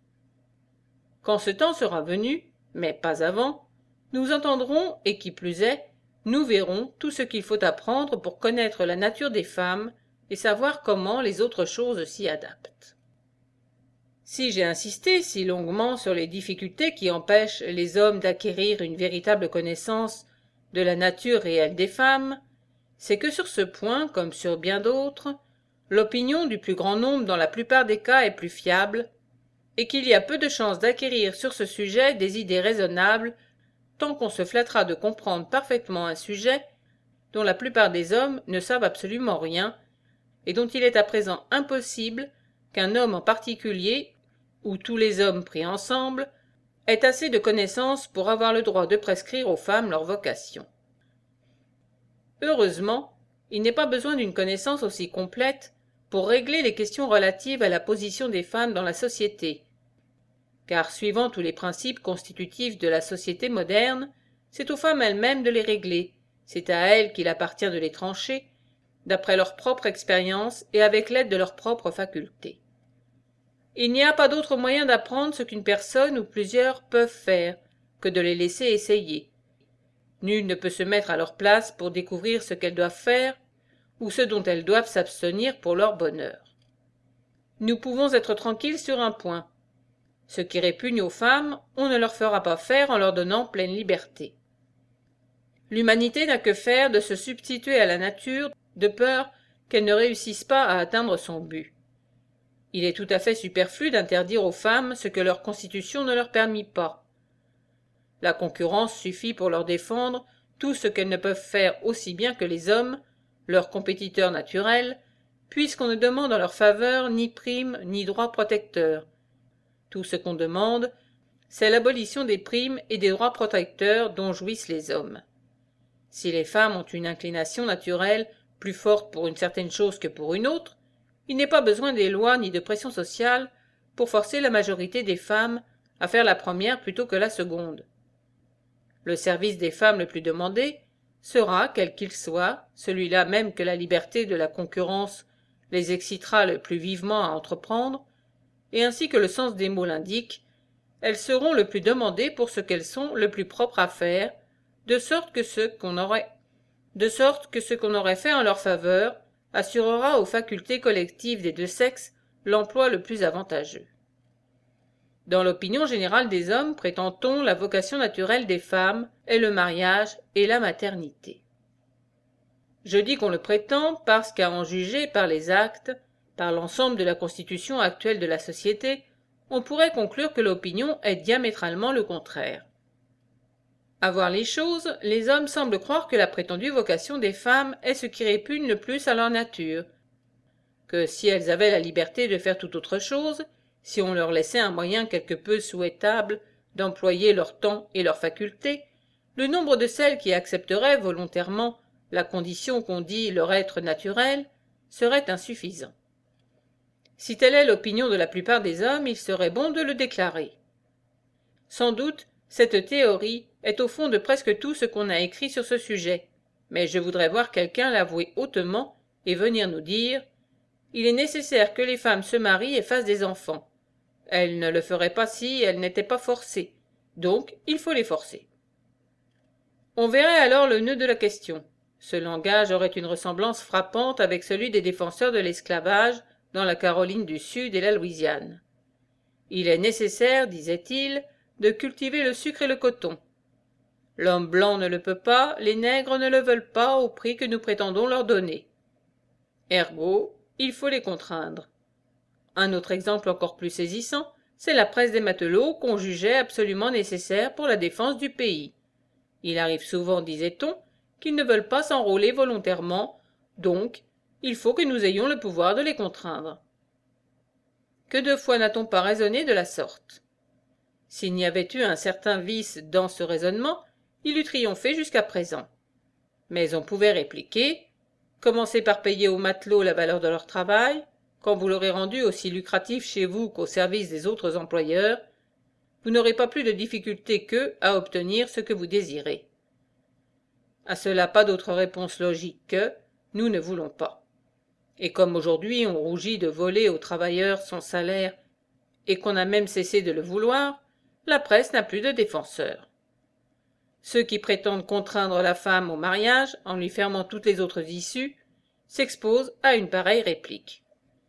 Quand ce temps sera venu, mais pas avant, nous entendrons, et qui plus est, nous verrons tout ce qu'il faut apprendre pour connaître la nature des femmes et savoir comment les autres choses s'y adaptent. Si j'ai insisté si longuement sur les difficultés qui empêchent les hommes d'acquérir une véritable connaissance de la nature réelle des femmes, c'est que sur ce point, comme sur bien d'autres, l'opinion du plus grand nombre dans la plupart des cas est plus fiable, et qu'il y a peu de chances d'acquérir sur ce sujet des idées raisonnables tant qu'on se flattera de comprendre parfaitement un sujet dont la plupart des hommes ne savent absolument rien, et dont il est à présent impossible qu'un homme en particulier, ou tous les hommes pris ensemble, ait assez de connaissances pour avoir le droit de prescrire aux femmes leur vocation. Heureusement, il n'est pas besoin d'une connaissance aussi complète pour régler les questions relatives à la position des femmes dans la société, car suivant tous les principes constitutifs de la société moderne, c'est aux femmes elles-mêmes de les régler, c'est à elles qu'il appartient de les trancher, d'après leur propre expérience et avec l'aide de leurs propres facultés. Il n'y a pas d'autre moyen d'apprendre ce qu'une personne ou plusieurs peuvent faire que de les laisser essayer. Nul ne peut se mettre à leur place pour découvrir ce qu'elles doivent faire ou ce dont elles doivent s'abstenir pour leur bonheur. Nous pouvons être tranquilles sur un point. Ce qui répugne aux femmes, on ne leur fera pas faire en leur donnant pleine liberté. L'humanité n'a que faire de se substituer à la nature de peur qu'elle ne réussisse pas à atteindre son but. Il est tout à fait superflu d'interdire aux femmes ce que leur constitution ne leur permit pas. La concurrence suffit pour leur défendre tout ce qu'elles ne peuvent faire aussi bien que les hommes, leurs compétiteurs naturels, puisqu'on ne demande en leur faveur ni primes ni droits protecteurs. Tout ce qu'on demande, c'est l'abolition des primes et des droits protecteurs dont jouissent les hommes. Si les femmes ont une inclination naturelle plus forte pour une certaine chose que pour une autre, il n'est pas besoin des lois ni de pression sociale pour forcer la majorité des femmes à faire la première plutôt que la seconde. Le service des femmes le plus demandé sera, quel qu'il soit, celui-là même que la liberté de la concurrence les excitera le plus vivement à entreprendre, et ainsi que le sens des mots l'indique, elles seront le plus demandées pour ce qu'elles sont le plus propres à faire, de sorte que ce qu'on aurait, de sorte que ce qu'on aurait fait en leur faveur assurera aux facultés collectives des deux sexes l'emploi le plus avantageux. Dans l'opinion générale des hommes, prétend-on, la vocation naturelle des femmes est le mariage et la maternité. Je dis qu'on le prétend parce qu'à en juger par les actes, par l'ensemble de la constitution actuelle de la société, on pourrait conclure que l'opinion est diamétralement le contraire. À voir les choses, les hommes semblent croire que la prétendue vocation des femmes est ce qui répugne le plus à leur nature, que si elles avaient la liberté de faire toute autre chose, si on leur laissait un moyen quelque peu souhaitable d'employer leur temps et leurs facultés, le nombre de celles qui accepteraient volontairement la condition qu'on dit leur être naturel serait insuffisant. Si telle est l'opinion de la plupart des hommes, il serait bon de le déclarer. Sans doute, cette théorie est au fond de presque tout ce qu'on a écrit sur ce sujet, mais je voudrais voir quelqu'un l'avouer hautement et venir nous dire « Il est nécessaire que les femmes se marient et fassent des enfants. Elles ne le feraient pas si elles n'étaient pas forcées, donc il faut les forcer. » On verrait alors le nœud de la question. Ce langage aurait une ressemblance frappante avec celui des défenseurs de l'esclavage dans la Caroline du Sud et la Louisiane. Il est nécessaire, disait-il, de cultiver le sucre et le coton. L'homme blanc ne le peut pas, les nègres ne le veulent pas au prix que nous prétendons leur donner. Ergo, il faut les contraindre. Un autre exemple encore plus saisissant, c'est la presse des matelots qu'on jugeait absolument nécessaire pour la défense du pays. Il arrive souvent, disait-on, qu'ils ne veulent pas s'enrôler volontairement, donc il faut que nous ayons le pouvoir de les contraindre. Que de fois n'a-t-on pas raisonné de la sorte? S'il n'y avait eu un certain vice dans ce raisonnement, il eût triomphé jusqu'à présent. Mais on pouvait répliquer « Commencez par payer aux matelots la valeur de leur travail, quand vous l'aurez rendu aussi lucratif chez vous qu'au service des autres employeurs, vous n'aurez pas plus de difficulté qu'eux à obtenir ce que vous désirez. » À cela pas d'autre réponse logique que « Nous ne voulons pas ». Et comme aujourd'hui on rougit de voler aux travailleurs son salaire et qu'on a même cessé de le vouloir, la presse n'a plus de défenseurs. Ceux qui prétendent contraindre la femme au mariage en lui fermant toutes les autres issues s'exposent à une pareille réplique.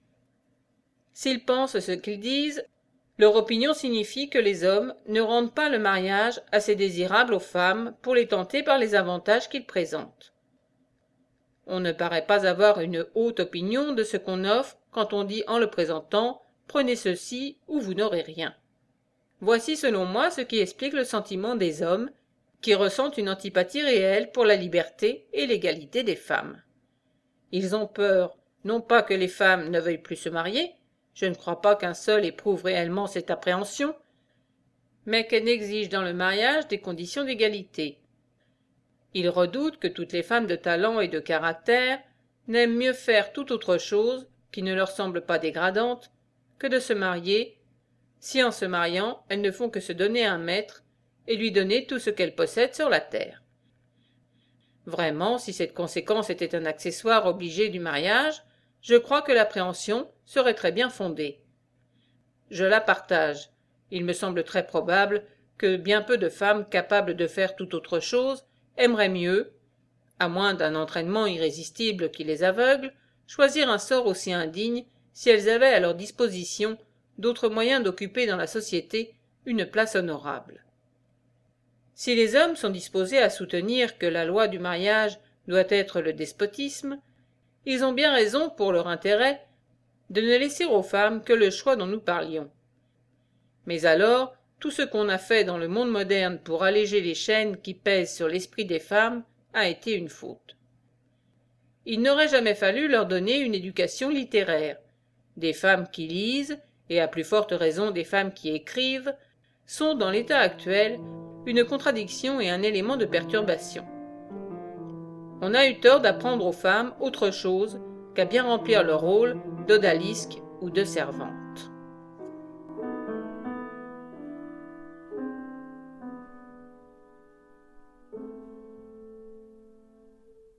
S'ils pensent ce qu'ils disent, leur opinion signifie que les hommes ne rendent pas le mariage assez désirable aux femmes pour les tenter par les avantages qu'il présente. On ne paraît pas avoir une haute opinion de ce qu'on offre quand on dit en le présentant « prenez ceci ou vous n'aurez rien ». Voici selon moi ce qui explique le sentiment des hommes qui ressentent une antipathie réelle pour la liberté et l'égalité des femmes. Ils ont peur, non pas que les femmes ne veuillent plus se marier, je ne crois pas qu'un seul éprouve réellement cette appréhension, mais qu'elles n'exigent dans le mariage des conditions d'égalité. Ils redoutent que toutes les femmes de talent et de caractère n'aiment mieux faire toute autre chose, qui ne leur semble pas dégradante, que de se marier, si en se mariant elles ne font que se donner un maître et lui donner tout ce qu'elles possèdent sur la terre. Vraiment, si cette conséquence était un accessoire obligé du mariage, je crois que l'appréhension serait très bien fondée. Je la partage. Il me semble très probable que bien peu de femmes capables de faire toute autre chose aimeraient mieux, à moins d'un entraînement irrésistible qui les aveugle, choisir un sort aussi indigne si elles avaient à leur disposition d'autres moyens d'occuper dans la société une place honorable. Si les hommes sont disposés à soutenir que la loi du mariage doit être le despotisme, ils ont bien raison, pour leur intérêt, de ne laisser aux femmes que le choix dont nous parlions. Mais alors, tout ce qu'on a fait dans le monde moderne pour alléger les chaînes qui pèsent sur l'esprit des femmes a été une faute. Il n'aurait jamais fallu leur donner une éducation littéraire. Des femmes qui lisent, et à plus forte raison des femmes qui écrivent, sont dans l'état actuel une contradiction et un élément de perturbation. On a eu tort d'apprendre aux femmes autre chose qu'à bien remplir leur rôle d'odalisque ou de servante.